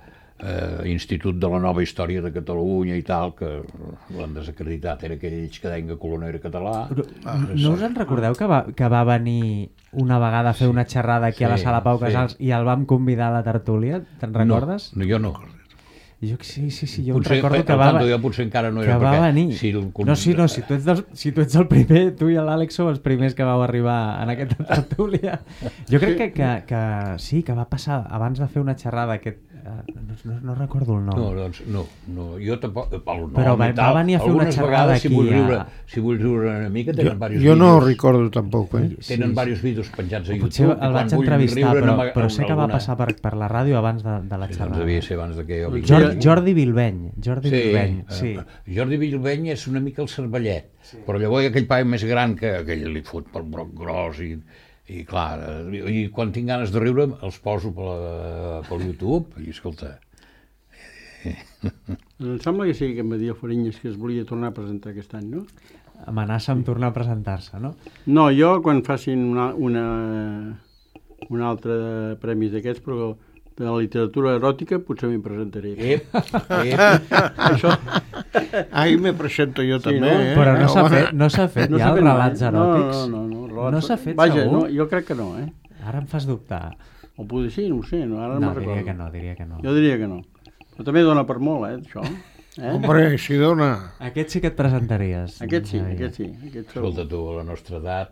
eh, Institut de la Nova Història de Catalunya i tal, que l'han desacreditat, era aquell que deien que Colonna era català. Ah, no us en recordeu que va, que va venir una vegada a fer una xerrada aquí a la sí, sala Pau sí. Casals i el vam convidar a la tertúlia? Te'n recordes? No, no, jo no. Jo, sí, sí, sí, jo Potser, em recordo per que va, tant, jo potser encara no que era, va perquè venir. si el con- No, sí, no, si tu, ets del, si tu ets el primer, tu i l'Àlex sou els primers que vau arribar en aquesta tertúlia. Jo crec que, que, que sí, que va passar, abans de fer una xerrada aquest, no, no, no recordo el nom. No, doncs no, no. Jo tampoc... El nom Però va, i tal, va venir a fer una algunes xerrada vegades, si aquí vull riure, a... si vull riure una mica, tenen Jo, diversos jo no vídeos. recordo tampoc, eh? Sí, Tenen sí. diversos vídeos penjats a YouTube. Potser el i quan vaig vull entrevistar, riure, però, no però sé que va alguna- passar per, per la ràdio abans de, de la Sí, xerrada. doncs devia ser abans de que jo... vingués Jordi, aquí. Jordi Bilbeny. Jordi Sí, Bilbeny, eh, sí. Jordi Bilbeny és una mica el cervellet, sí. Però llavors hi ha aquell paio més gran que aquell li fot pel broc gros i, i clar, i, i quan tinc ganes de riure els poso pel, pel YouTube i escolta... Em sembla que sí que em va dir el Farinyes que es volia tornar a presentar aquest any, no? Amenaça amb tornar a presentar-se, no? No, jo quan facin una, una, un altre premi d'aquests, però de la literatura eròtica potser m'hi presentaré. Ep, ep. Això... Ahí me presento jo Sí, també, no? eh? Però no s'ha Home, fet, no s'ha fet No ja s'ha els fet relats mai. eròtics? No, no, no. no, relats... No s'ha fet, Vaja, segur? no, jo crec que no, eh? Ara em fas dubtar. O potser sí, no ho sé, no, ara no, No, me'n diria recordo. que no, diria que no. Jo diria que no. Però també dona per molt, eh, això. Eh? Hombre, si dona... Aquest sí que et presentaries. Aquest sí, Javier. aquest sí. Aquest segur. Escolta, tu, a la nostra edat,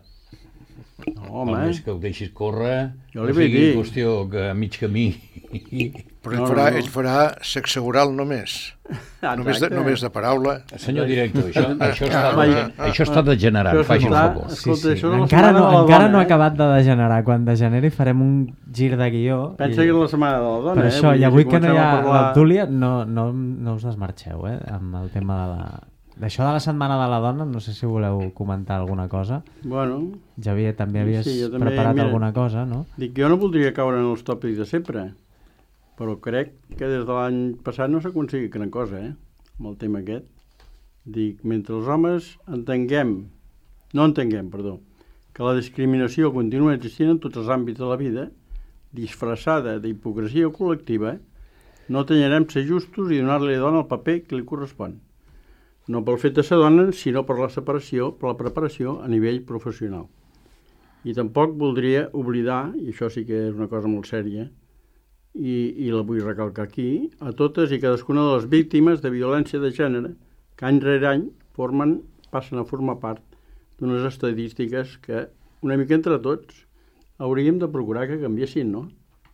No, home, home, més que ho deixis córrer, Jo li no vaig sigui dir. qüestió que a mig camí... Però ell No, farà, no, no. ell farà sexe oral només. Només de, Exacte. només de paraula. Senyor director, això, això, està, Vaja. això està degenerant, Això faci el està- favor. Sí, Escolta, sí. això és la Encara, setmana no, de la encara dona, no ha eh? acabat de degenerar. Quan degeneri farem un gir de guió. Pensa i... que és la setmana de la dona, Per eh? això, Vull i dir, avui si que no hi comencem ha a parlar- l'Abdúlia, no, no, no us desmarxeu, eh? Amb el tema de la... D'això de la setmana de la dona, no sé si voleu comentar alguna cosa. Bueno, Javier, també havies Sí, jo també, preparat mira. alguna cosa, no? dic, jo no voldria caure en els tòpics de sempre, però crec que des de l'any passat no s'ha aconseguit gran cosa, eh? Amb el tema aquest. Dic, mentre els homes entenguem, no entenguem, perdó, que la discriminació continua existint en tots els àmbits de la vida, disfressada d'hipocresia col·lectiva, no tenyarem ser justos i donar-li a dona el paper que li correspon. No pel fet de ser dona, sinó per la separació, per la preparació a nivell professional. I tampoc voldria oblidar, i això sí que és una cosa molt sèria, i, i la vull recalcar aquí, a totes i cadascuna de les víctimes de violència de gènere que any rere any formen, passen a formar part d'unes estadístiques que una mica entre tots hauríem de procurar que canviessin, no?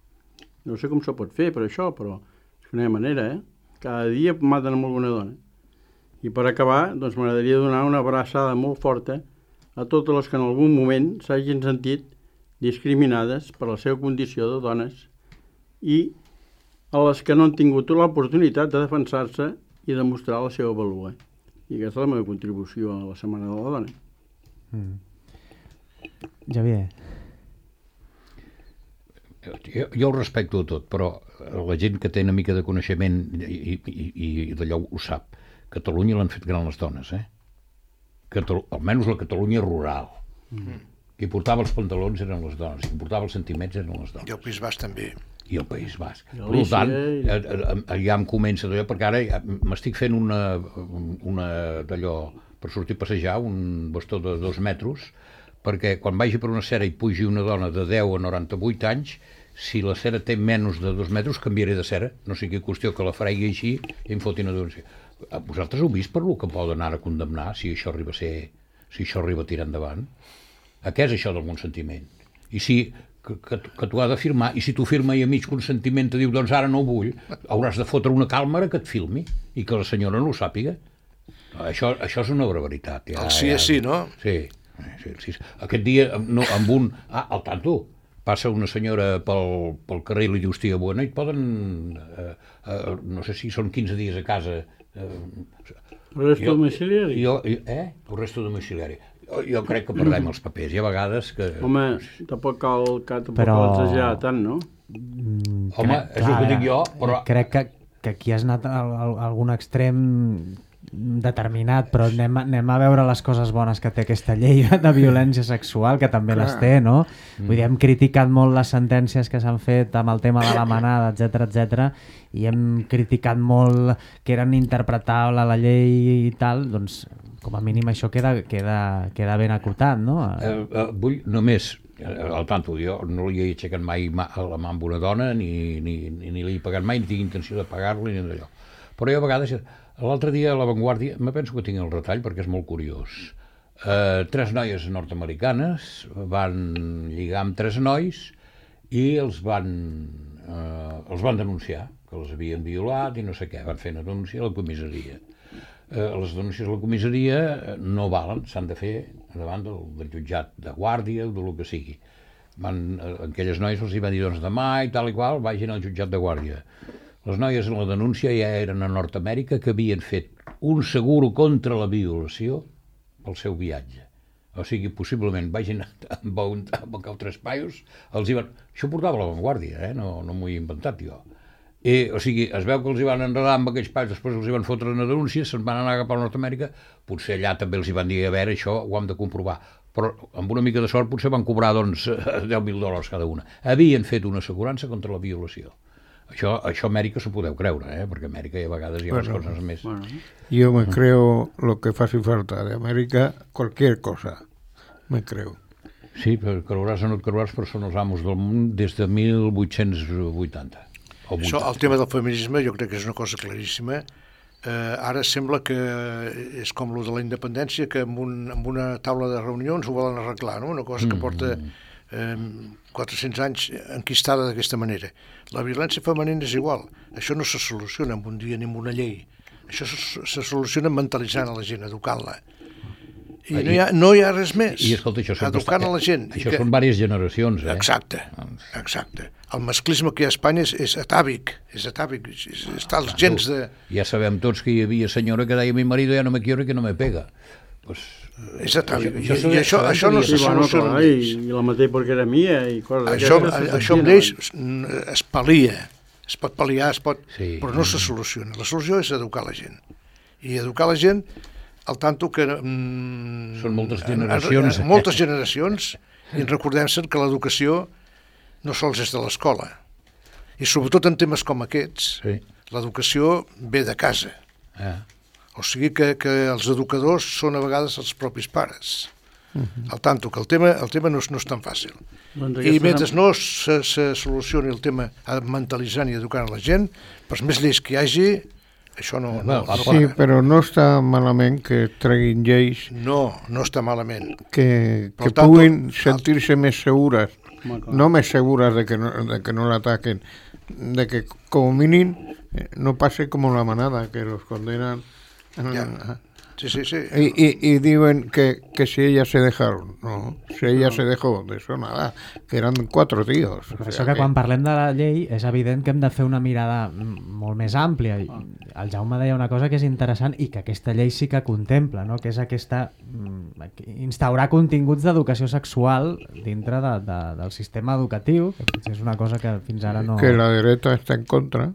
No sé com se pot fer per això, però és que no hi ha manera, eh? Cada dia maten amb alguna dona. I per acabar, doncs m'agradaria donar una abraçada molt forta a totes les que en algun moment s'hagin sentit discriminades per la seva condició de dones i a les que no han tingut l'oportunitat de defensar-se i demostrar la seva vàlua. I aquesta és la meva contribució a la Setmana de la Dona. Mm. Javier. Jo, jo ho respecto tot, però la gent que té una mica de coneixement i, i, i d'allò ho sap. Catalunya l'han fet gran les dones, eh? Catalu almenys la Catalunya rural. Mm. Qui portava els pantalons eren les dones, qui portava els sentiments eren les dones. I el País Basc també. I el País Basc. I Per Galícia, tant, i- eh, eh, ja em comença d'allò, perquè ara ja m'estic fent una, una d'allò per sortir a passejar, un bastó de dos metres, perquè quan vagi per una cera i pugi una dona de deu a noranta-vuit anys, si la cera té menys de dos metres, canviaré de cera. No sigui qüestió que la fregui així i em fotin a denúncia. Vosaltres heu vist per lo que poden ara condemnar si això arriba a ser, si això arriba a tirar endavant? A què és això del consentiment? I si que, que, que t'ho ha de firmar, i si t'ho firma i a mig consentiment te diu doncs ara no ho vull, hauràs de fotre una càmera que et filmi i que la senyora no ho sàpiga. Això, això és una barbaritat. Ja, El sí és sí, no? Sí, sí, sí. Aquest dia no, amb un... Ah, al tanto, passa una senyora pel, pel carrer i li dius, tia, bueno, i et poden... Eh, eh, no sé si són quinze dies a casa... Eh, Resto domiciliari? Jo, jo, eh? El resto domiciliari. Jo, jo crec que perdem els papers. Hi ha vegades que... Home, tampoc cal, que tampoc Però- cal exagerar tant, no? Mm, Home, és el que dic jo, però... Crec que, que aquí has anat a, a, a algun extrem determinat, però anem, a- anem a veure les coses bones que té aquesta llei de violència sexual, que també les té, no? Vull dir, hem criticat molt les sentències que s'han fet amb el tema de la manada, etcètera, etcètera, i hem criticat molt que eren interpretables la llei i tal, doncs com a mínim això queda, queda, queda ben acotat, no? Eh, eh, vull només, eh, al tanto, jo no li he aixecat mai ma, la mà amb una dona, ni, ni, ni, ni li he pagat mai, ni tinc intenció de pagar-li, ni d'allò. Però jo a vegades, l'altre dia a La Vanguardia, me penso que tinc el retall perquè és molt curiós. Eh, tres noies nord-americanes van lligar amb tres nois i els van eh, els van denunciar, que els havien violat i no sé què, van fer una denúncia a la comissaria. Eh, les denúncies a la comissaria no valen, s'han de fer davant del, del jutjat de guàrdia o del que sigui. Van, eh, aquelles noies els hi van dir, doncs demà i tal i qual, vagin al jutjat de guàrdia. Les noies en la denúncia ja eren a Nord-Amèrica, que havien fet un seguro contra la violació pel seu viatge. O sigui, possiblement vagin amb, un, amb tres paios, els hi van... Això portava la Vanguardia, eh? no, no m'ho he inventat jo. I, o sigui, es veu que els hi van enredar amb aquells paios, després els hi van fotre una denúncia, se'n van anar cap a Nord-Amèrica, potser allà també els hi van dir, a veure, això ho hem de comprovar. Però amb una mica de sort potser van cobrar doncs, deu mil dòlars cada una. Havien fet una assegurança contra la violació. Això, això a Amèrica s'ho podeu creure, eh? Perquè a Amèrica hi ha vegades hi ha bueno, coses més... Bueno. Yo me creo lo que faci falta de Amèrica, cualquier cosa, me creo. Sí, però creuràs o no et creuràs, però són els amos del món des de mil vuit-cents vuitanta. Això, el tema del feminisme jo crec que és una cosa claríssima. Eh, ara sembla que és com lo de la independència, que amb, un, amb una taula de reunions ho volen arreglar, no? Una cosa que porta eh, quatre-cents anys enquistada d'aquesta manera. La violència femenina és igual. Això no se soluciona en un dia ni amb una llei. Això se, se soluciona mentalitzant a la gent, educant-la. I no hi ha, no hi ha res més. I escolta, això són, educant a la gent. Això que... són diverses generacions, eh? Exacte, exacte. El masclisme que hi ha a Espanya és, és atàvic, és atàvic, és, està als gens de... Ja sabem tots que hi havia senyora que deia mi marido ja no me quiere que no me pega. Pues, és atàvic, i, i això, això no se soluciona amb lleis. I la mateixa perquè era mia i coses això, això amb lleis es palia, es pot pal·liar, es pot, sí. Però no se soluciona. La solució és educar la gent. I educar la gent al tanto que... Mm, són moltes generacions. En, en, moltes generacions, i recordem-se que l'educació no sols és de l'escola. I sobretot en temes com aquests, sí. L'educació ve de casa. Ah. O sigui que, que els educadors són a vegades els propis pares. Uh-huh. Al tanto que el tema, el tema no, és, no és tan fàcil. Doncs I mentre sem... no se, se solucioni el tema mentalitzant i educant la gent, per més lleis que hi hagi, això no... no, no sí, no però no està malament que treguin lleis... No, no està malament. Que, que tanto, puguin sentir-se el... més segures, no més segures de que no, de que no l'ataquen, de que com mínim no pase como la manada, que los condenan... Ja. Sí, sí, sí. Y, y, y diuen que, que si ella se dejaron, no, si ella no. se dejó, de eso nada, que eran cuatro tíos. Per això que quan parlem de la llei és evident que hem de fer una mirada molt més àmplia. El Jaume deia una cosa que és interessant i que aquesta llei sí que contempla, no? Que és aquesta instaurar continguts d'educació sexual dintre de, de, del sistema educatiu, que potser és una cosa que fins ara no... Que la dreta està en contra.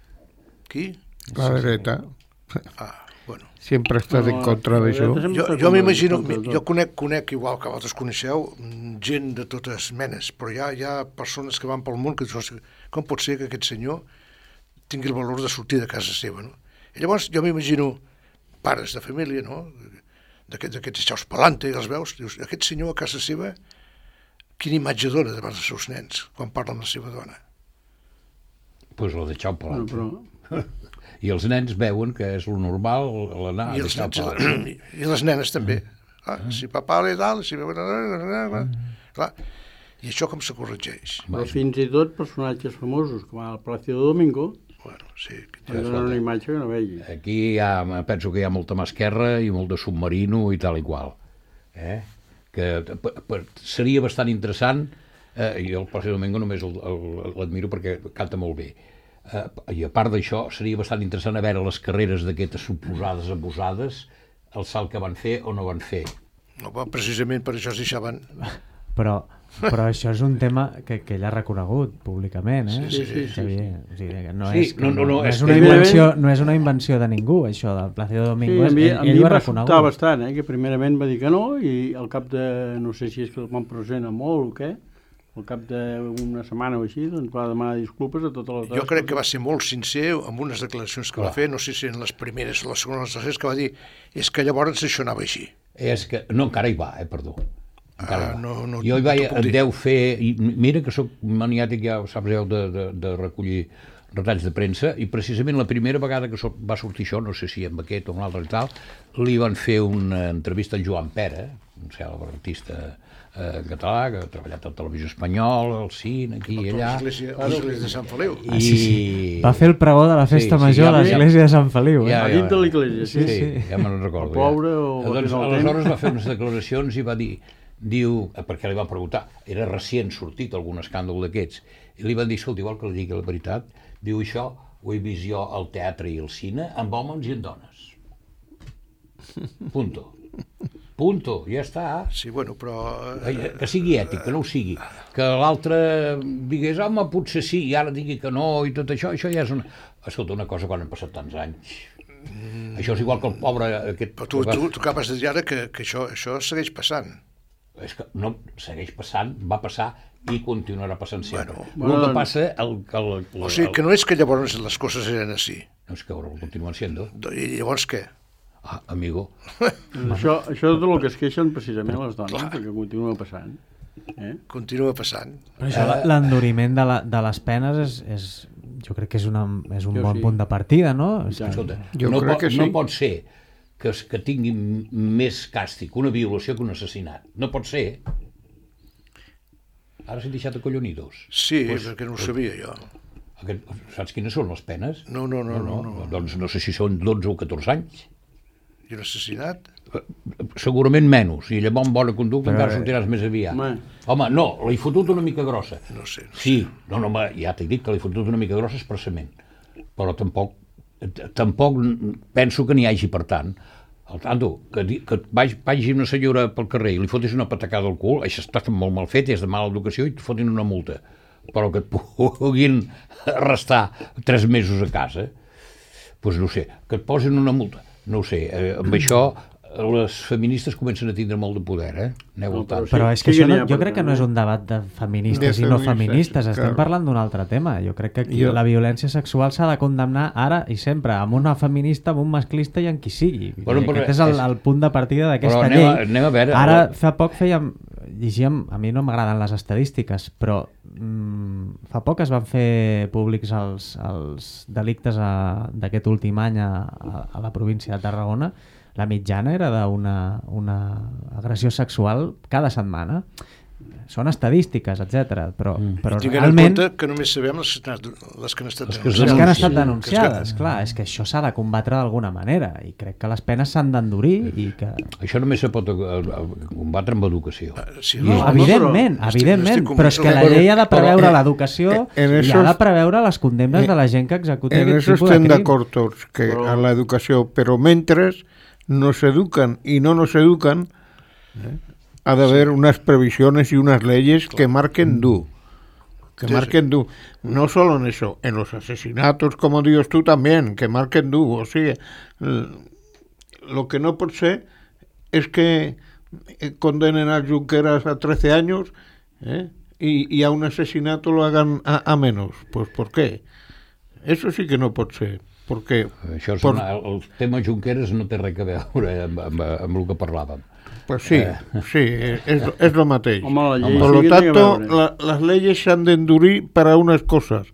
Qui? La dreta. Ah. Bueno. Sempre estàs no, en contra d'això. Jo, jo m'imagino, jo conec, conec, igual que vosaltres coneixeu, gent de totes menes, però hi ha, hi ha persones que van pel món que diuen, com pot ser que aquest senyor tingui el valor de sortir de casa seva, no? I llavors jo m'imagino pares de família, no? D'aquests xaus Palante, i els veus, dius, aquest senyor a casa seva, quina imatge dona davant dels seus nens quan parla amb la seva dona? Pues lo de xau Palante. No, però... I els nens veuen que és lo normal l'anar I, els nens, i, i les nenes també. Ah, si papà li dalt, si... Clar. I això com se corregeix? Però fins i tot personatges famosos, com el Plácido Domingo, bueno, sí, que ja donen una imatge que no vegi. Aquí hi ha, penso que hi ha molta mà esquerra i molt de submarino i tal i qual. Eh? Que per, per, seria bastant interessant, eh, i el Plácido Domingo només l'admiro perquè canta molt bé. Uh, i a part d'això seria bastant interessant a veure les carreres d'aquestes suposades abusades, el salt que van fer o no van fer. No, precisament per això es deixaven. Però, però això és un tema que, que ell ha reconegut públicament, eh? Sí, sí, sí. Xavier. O sigui, no, sí, és, no, no, no, no, és, és una invenció, no és una invenció de ningú, això del Plácido Domingo. Sí, a mi, ell, a mi ell ho ha va reconegut. sobtar bastant, eh? Que primerament va dir que no i al cap de, no sé si és que el van present molt o què, al cap d'una setmana o així, doncs va demanar disculpes a totes les... Jo crec que va ser molt sincer amb unes declaracions que Clar. va fer, no sé si en les primeres o les segones, les terceres, que va dir és que llavors això anava així. És que, no, encara hi va, eh, perdó. Ah, no, no, jo hi vaig, et deu fer, i mira que sóc maniàtic, ja ho saps, de, de, de recollir retalls de premsa, i precisament la primera vegada que va sortir això, no sé si amb aquest o un altre i tal, li van fer una entrevista al Joan Pera, un cèlebre artista eh, català, que ha treballat a Televisió Espanyola, al cine, aquí i allà. L'església de Sant Feliu. I... Ah, sí, sí. Va fer el pregó de la festa sí, sí, major ja, a l'església de Sant Feliu. Eh? Ja, A ja, dins de l'església, sí, sí. sí, ja me'n recordo. El pobre ja. o Doncs, el aleshores va fer unes declaracions i va dir, diu, perquè li van preguntar, era recient sortit algun escàndol d'aquests, i li van dir, escolta, igual que li digui la veritat, diu, això ho he vist jo al teatre i al cine amb homes i amb dones. Punto. Punto, ja està. Sí, bueno, però... Que sigui ètic, que no ho sigui. Que l'altre digués, home, potser sí, i ara digui que no, i tot això, això ja és una... Escolta, una cosa quan han passat tants anys. Mm. Això és igual que el pobre... Aquest... Però tu, tu, tu acabes de dir ara que, que això, això segueix passant. És que no, segueix passant, va passar i continuarà passant sempre. Bueno, el que passa... El, el, el, o sigui, que no és que llavors les coses eren així. No és que ara ho continuen siendo. I llavors què? Ah, amigo. Això, això és del que es queixen precisament les dones, clar, perquè continua passant. Eh? Continua passant. Però això, l'enduriment de, la, de les penes és, és, jo crec que és, una, és un jo bon sí. punt de partida, no? Ja. Escolta, Jo no, crec pot, que sí. no pot ser que, es- que tingui més càstig una violació que un assassinat. No pot ser. Ara s'han deixat acollonidos. Sí, pues, perquè no ho sabia jo. Aquest, saps quines són les penes? No, no, no, no. no. Doncs no sé si són dotze o catorze anys. I un assassinat? Segurament menys, i llavors en bona conducta Però, encara eh, sortiràs més aviat. home. Home, no, l'he fotut una mica grossa. No sé. No Sí, no, no, home, ja t'he dit que l'he fotut una mica grossa expressament, però tampoc, t- tampoc penso que n'hi hagi per tant. El tanto, que, di- que vagi, vagi una senyora pel carrer i li fotis una patacada al cul, això està molt mal fet, és de mala educació i et fotin una multa. Però que et puguin arrestar tres mesos a casa, doncs no sé, que et posin una multa. No ho sé, eh, amb això les feministes comencen a tindre molt de poder, eh? Aneu al tant. Però és que Sí això que n'hi no, ha jo per crec que tant, no és eh? un debat de feministes De i no feministes, feministes, estem claro. parlant d'un altre tema. Jo crec que aquí Jo- la violència sexual s'ha de condemnar ara i sempre, amb una feminista, amb un masclista i en qui sigui. Bueno, I però aquest és el, és- el punt de partida d'aquesta Però anem llei. a- anem a veure- Ara, fa poc fèiem, llegíem, a mi no m'agraden les estadístiques, però mm, fa poc es van fer públics els, els delictes a- d'aquest últim any a, a, a la província de Tarragona. La mitjana era d'una una agressió sexual cada setmana. Són estadístiques, etcètera. Però, mm. però Tinguent en realment compte que només sabem les, que han- les que han estat Les que es les que han estat Sí. denunciades, clar, és que això s'ha de combatre d'alguna manera i crec que les penes s'han d'endurir i que... Això només se pot eh, eh, combatre amb educació. Sí, No, no, evidentment, però- evidentment, estic- estic però és que la convençut. llei ha de preveure Però, eh, l'educació en i ha esos- de preveure les condemnes de la gent que executa En aquest eso tipus de estem crim. d'acord tots, que Però- a la educació, però mentre nos educan y no nos educan, ¿eh? ha de haber unas previsiones y unas leyes que marquen du. Que Sí, marquen du. No solo en eso, en los asesinatos, como dices tú también, que marquen du. O sea, l- lo que no puede ser es que eh, condenen a Junqueras a trece años ¿eh? y, y a un asesinato lo hagan a, a menos. Pues ¿por qué? Eso sí que no puede ser. Porque Això és por- una, el tema Junqueras no té res a veure amb, amb, amb el que parlàvem. Pues sí, sí, es, es lo mateix. Home, la llei Por sí lo que té a tanto, veure. la- las leyes se han de endurir para unas cosas.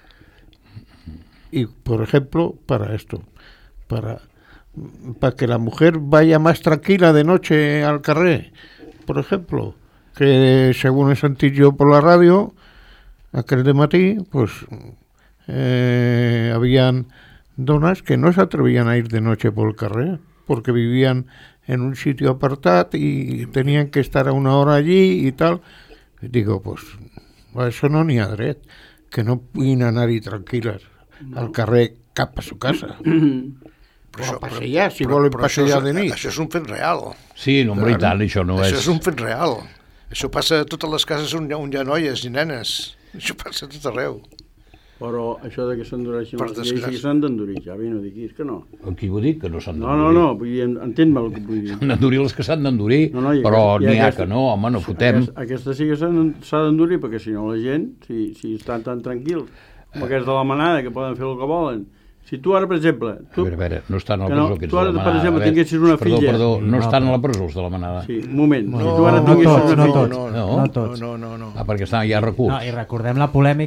Y, por ejemplo, para esto. Para, para que la mujer vaya más tranquila de noche al carrer. Por ejemplo, que según he sentido yo por la radio, aquel de matí, pues eh, habían donas que no se atrevían a ir de noche por el carrer, porque vivían en un sitio apartat y tenían que estar a una hora allí y tal. Y digo, pues, a això no n'hi ha dret, que no puguin anar-hi tranquil·les al carrer cap a su casa. Però O això- a passejar, si però- volen però això passejar és- de nit. Això és un fet real. Sí, no, hombre, i tant, això no Això és... és un fet real. Això passa a totes les cases on hi ha, on hi ha noies i nenes. Això passa a tot arreu. Però això de que s'endureixin Per les lleis sí que desgràcia. s'han d'endurir, ja, no digui, és que no. Qui ho dic? Que no s'han No, no, no, vull dir, entén-me el que vull dir. S'han d'endurir les que s'han d'endurir, No, no, i però aquesta- i n'hi ha aquesta- que no, home, no fotem. Aquesta, aquesta sí que s'han- s'ha d'endurir, perquè si no la gent, si, si estan tan tranquils, com aquests de la manada, que poden fer el que volen. Si tu ara, per exemple... A Tu, veure, a veure, no estan a la que no, presó aquests tu ara, de la per manada. exemple, A veure, tinguessis una perdó, filla- Perdó, no No, estan però- a la presó els de la manada. sí, un moment, No, si tu ara no tinguessis tots, una no filla... tots. no, No? No tots. No, no, no. Ah, perquè estan ja a recurs. No, i recordem la polèmica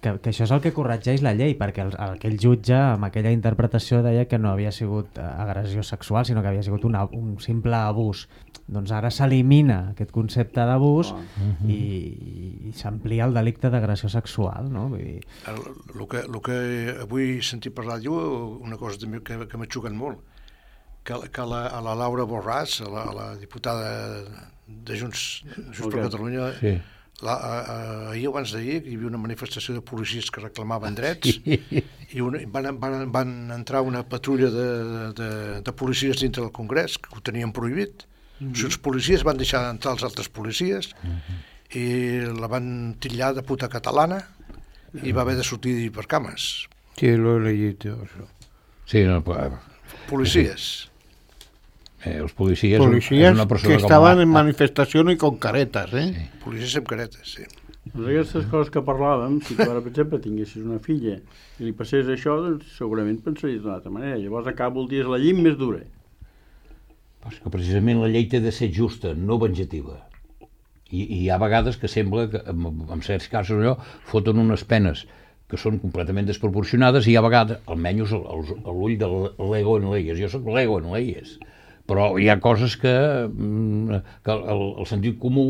que, que això és el que corregeix la llei, perquè el, aquell jutge amb aquella interpretació deia que no havia sigut agressió sexual, sinó que havia sigut una, un simple abús. Doncs ara s'elimina aquest concepte d'abús oh. i, i s'amplia el delicte d'agressió sexual, no? Vull dir... El, el, que, el que avui he sentit parlar, diu una cosa també que, que m'ha xocat molt, que, que la, a la Laura Borràs, a la, a la diputada de Junts, Junts per Catalunya, sí. la, a, a, ahir abans d'ahir hi havia una manifestació de policies que reclamaven drets sí. i una, van, van, van entrar una patrulla de, de, de policies dintre del Congrés que ho tenien prohibit. Mm-hmm. Els policies van deixar d'entrar els altres policies mm-hmm. i la van titllar de puta catalana mm-hmm. i va haver de sortir per cames. Sí, lo he llegit, això. Sí, no, però... Policies. Eh, els policies, policies és una persona que estaven com... en manifestació i con caretes, eh? Sí. Policies amb caretes, sí. Doncs aquestes coses que parlàvem, si tu ara, per exemple, tinguessis una filla i li passés això, doncs segurament pensaries d'una altra manera. Llavors acaba voldries la llei més dura. Però és que precisament la llei té de ser justa, no venjativa. I, i hi ha vegades que sembla que, en, en certs casos, allò, foten unes penes que són completament desproporcionades i hi ha vegades, almenys a l'ull de l'ego en leyes, jo soc l'ego en leyes, però hi ha coses que, que el, el sentit comú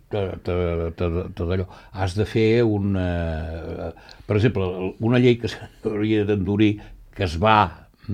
d'allò, has de fer una... Per exemple, una llei que s'hauria d'endurir, que es va,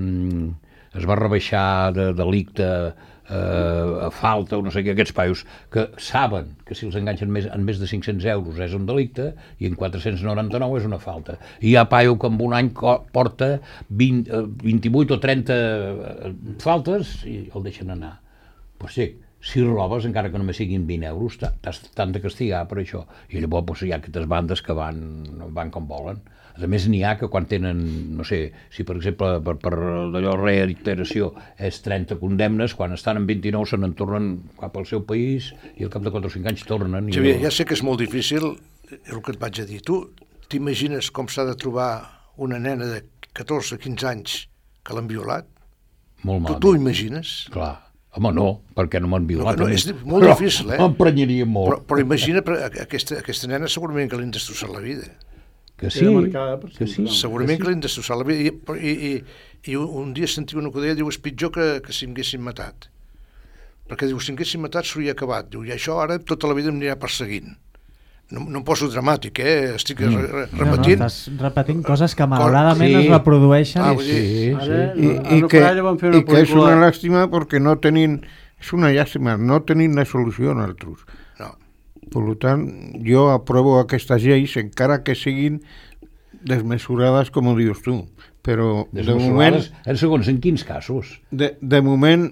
es va rebaixar de delicte Uh, a falta o no sé què, aquests paios que saben que si els enganxen més, en més de cinc-cents euros és un delicte i en quatre-cents noranta-nou és una falta. I hi ha paio que en un any porta vint, vint-i-vuit o trenta faltes i el deixen anar. Pues sí, si robes, encara que només siguin vint euros, t'han de castigar per això. I llavors pues, hi ha aquestes bandes que van, van com volen. A més, n'hi ha que quan tenen, no sé, si per exemple per, per d'allò reiteració és trenta condemnes, quan estan en vint-i-nou se n'en tornen cap al seu país i al cap de quatre o cinc anys tornen. I Xavier, no... ja sé que és molt difícil el que et vaig a dir. Tu t'imagines com s'ha de trobar una nena de catorze o quinze anys que l'han violat? Molt malament. Tu t'ho imagines? Clar. Home, no, perquè no m'han violat. No, no, és molt però, difícil, eh? M'emprenyaria molt. Però, però imagina, aquesta, aquesta nena segurament que li han destrossat la vida. Que sí, que sí. Segurament que, sí. que li han destrossat la vida. I, i, i, i un dia sentia una que deia, diu, és pitjor que, que si m'haguessin matat. Perquè diu, si m'haguessin matat s'hauria acabat. Diu, i això ara tota la vida m'anirà perseguint. No, no em poso dramàtic, eh? Estic mm. re, repetint... No, no, estàs repetint coses que malauradament sí. es reprodueixen. Ah, sí, sí. Ara, I, i, que, i que és una llàstima perquè no tenim... És una llàstima, no tenim la solució nosaltres. No. Per tant, jo aprovo aquestes lleis, encara que siguin desmesurades, com ho dius tu. Però de moment... En segons, en quins casos? De, de moment,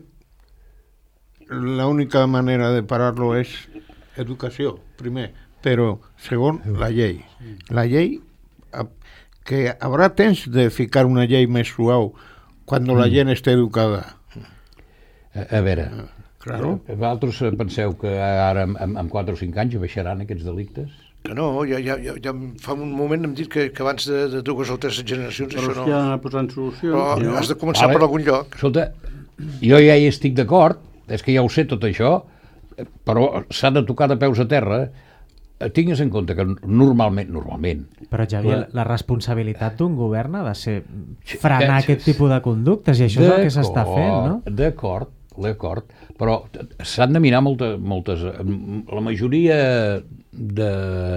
l'única manera de parar-lo és educació, primer. Però, segon, la llei. La llei, que haurà temps de ficar una llei més suau quan mm. la gent està educada. A, a veure... Claro. Vosaltres penseu que ara en quatre o cinc anys baixaran aquests delictes? Que no, ja, ja, ja, ja fa un moment hem dit que, que abans de, de dues o tres generacions però això no... Però ja han posat solució. Però no? has de començar vale. per algun lloc. Escolta, jo ja hi estic d'acord, és que ja ho sé tot això, però s'ha de tocar de peus a terra. Tingues en compte que normalment, normalment... Però, Xavier, la, la responsabilitat d'un govern ha de ser frenar aquest tipus de conductes, i això és el que s'està fent, no? D'acord, d'acord, però s'han de mirar molta, moltes... La majoria de...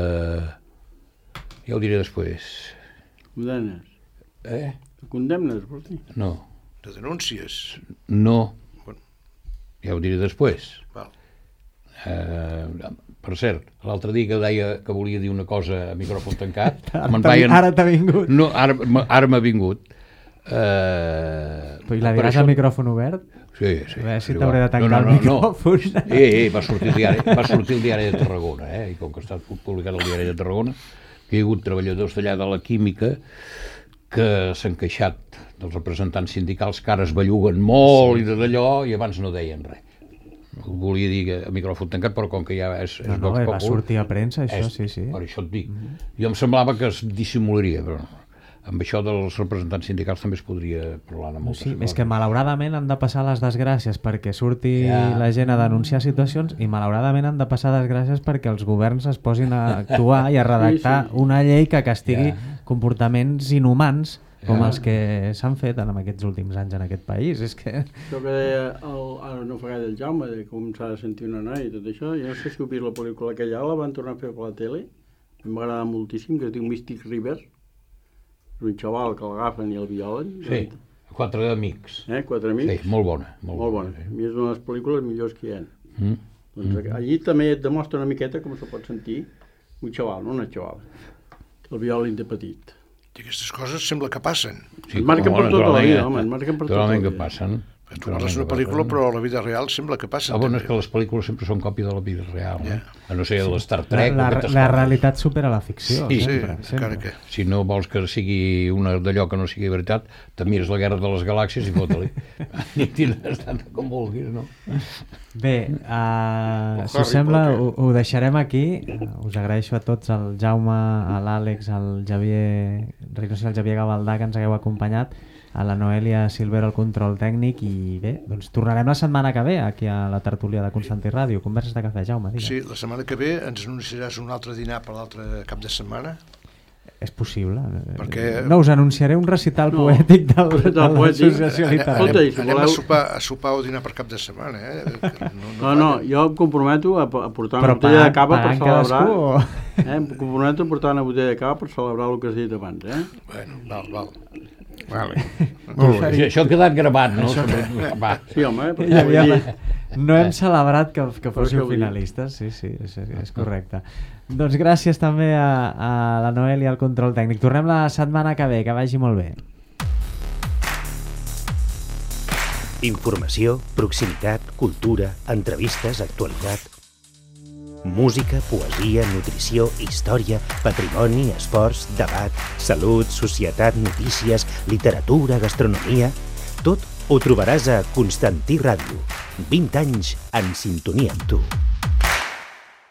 Ja ho diré després. Condemnes. Eh? Condemnes, vols dir? No. De denúncies. No. Bueno. Ja ho diré després. Val. Eh, per cert, l'altre dia que deia que volia dir una cosa a micròfon tancat... ara vaien... t'ha vingut. No, ara, ara m'ha vingut. Eh, però i la diràs això... a micròfon obert? Sí, sí. A veure si t'hauré de tancar no, no, no, el micròfon. No. Eh, eh, va sortir el diari, va sortir el diari de Tarragona, eh? I com que està publicat el diari de Tarragona, que hi ha hagut treballadors d'allà de la química que s'han queixat dels representants sindicals que ara es belluguen molt sí. i d'allò, i abans no deien res. Volia dir a micròfon tancat, però com que ja és... és no, no, va sortir a premsa, això, és, sí, sí. Per això et dic. Mm-hmm. Jo em semblava que es dissimularia, però no. amb això dels representants sindicals també es podria parlar de moltes sí, coses. És que malauradament han de passar les desgràcies perquè surti Ja. la gent a denunciar situacions i malauradament han de passar desgràcies perquè els governs es posin a actuar i a redactar Sí, sí. una llei que castigui Ja. comportaments inhumans com Ja. els que s'han fet en aquests últims anys en aquest país. És que... Això que deia el, ara no fa gaire el Jaume, de com s'ha de sentir una noia i tot això, jo no sé si heu vist la pel·lícula aquella, la van tornar a fer per la tele, em va agradar moltíssim, que es diu Mystic River, és un xaval que l'agafen i el violen. Sí, quatre amics. Eh, quatre amics. Sí, molt bona. Molt, Molt bona. sí. A mi és una de les pel·lícules millors que hi ha. Mm. Doncs mm. allí també et demostra una miqueta com se pot sentir un xaval, no una xaval, que el violin de petit. I aquestes coses sembla que passen. Et marquen per tota la vida, home, et marquen per tota la Naturalment que vida. passen. Tu parles d'una pel·lícula, però a la vida real sembla que passen. Ah, bueno, és també. que les pel·lícules sempre són còpia de la vida real, Ja. eh? A no ser de l'Star La, Trek o la, aquestes la coses. realitat supera la ficció. Sí, Sí, sempre, encara sempre. que... Si no vols que sigui una d'allò que no sigui veritat, te mires la Guerra de les Galàxies i fota-li. I tindràs tant com vulguis, no? Bé, uh, si Harry us sembla, Potter. ho, ho deixarem aquí. Us agraeixo a tots, al Jaume, a l'Àlex, al Javier Reynoso i al Javier Gavaldà, que ens hagueu acompanyat, a la Noelia Silvero, al control tècnic, i bé, doncs tornarem la setmana que ve aquí a la tertúlia de Constantí Ràdio. Converses de cafè, Jaume, digues. Sí, la setmana que ve ens anunciaràs un altre dinar per l'altre cap de setmana. És possible. Perquè- No, us anunciaré un recital No, poètic del, de recital poètic. l'Associació Anem, Literària. Escolta, anem, i si anem a, voleu- sopar, a sopar o dinar per cap de setmana, eh? Que No, falla. no, jo em comprometo a, a portar una Però botella de cava per pagant celebrar... cadascú o... Eh, em comprometo a portar una botella de cava per celebrar el que has dit abans, eh? Bueno, val, val. Vale. Molt bé. Això, això ha quedat gravat, no? Va. Sí, home, perquè Ja vull havia... dir... No hem celebrat que, que Per fóssiu això vull dir. finalistes, sí, sí, és, és correcte. Doncs gràcies també a, a la Noel i al control tècnic. Tornem la setmana que ve, que vagi molt bé. Informació, proximitat, cultura, entrevistes, actualitat. Música, poesia, nutrició, història, patrimoni, esports, debat, salut, societat, notícies, literatura, gastronomia... Tot ho trobaràs a Constantí Ràdio. vint anys en sintonia amb tu.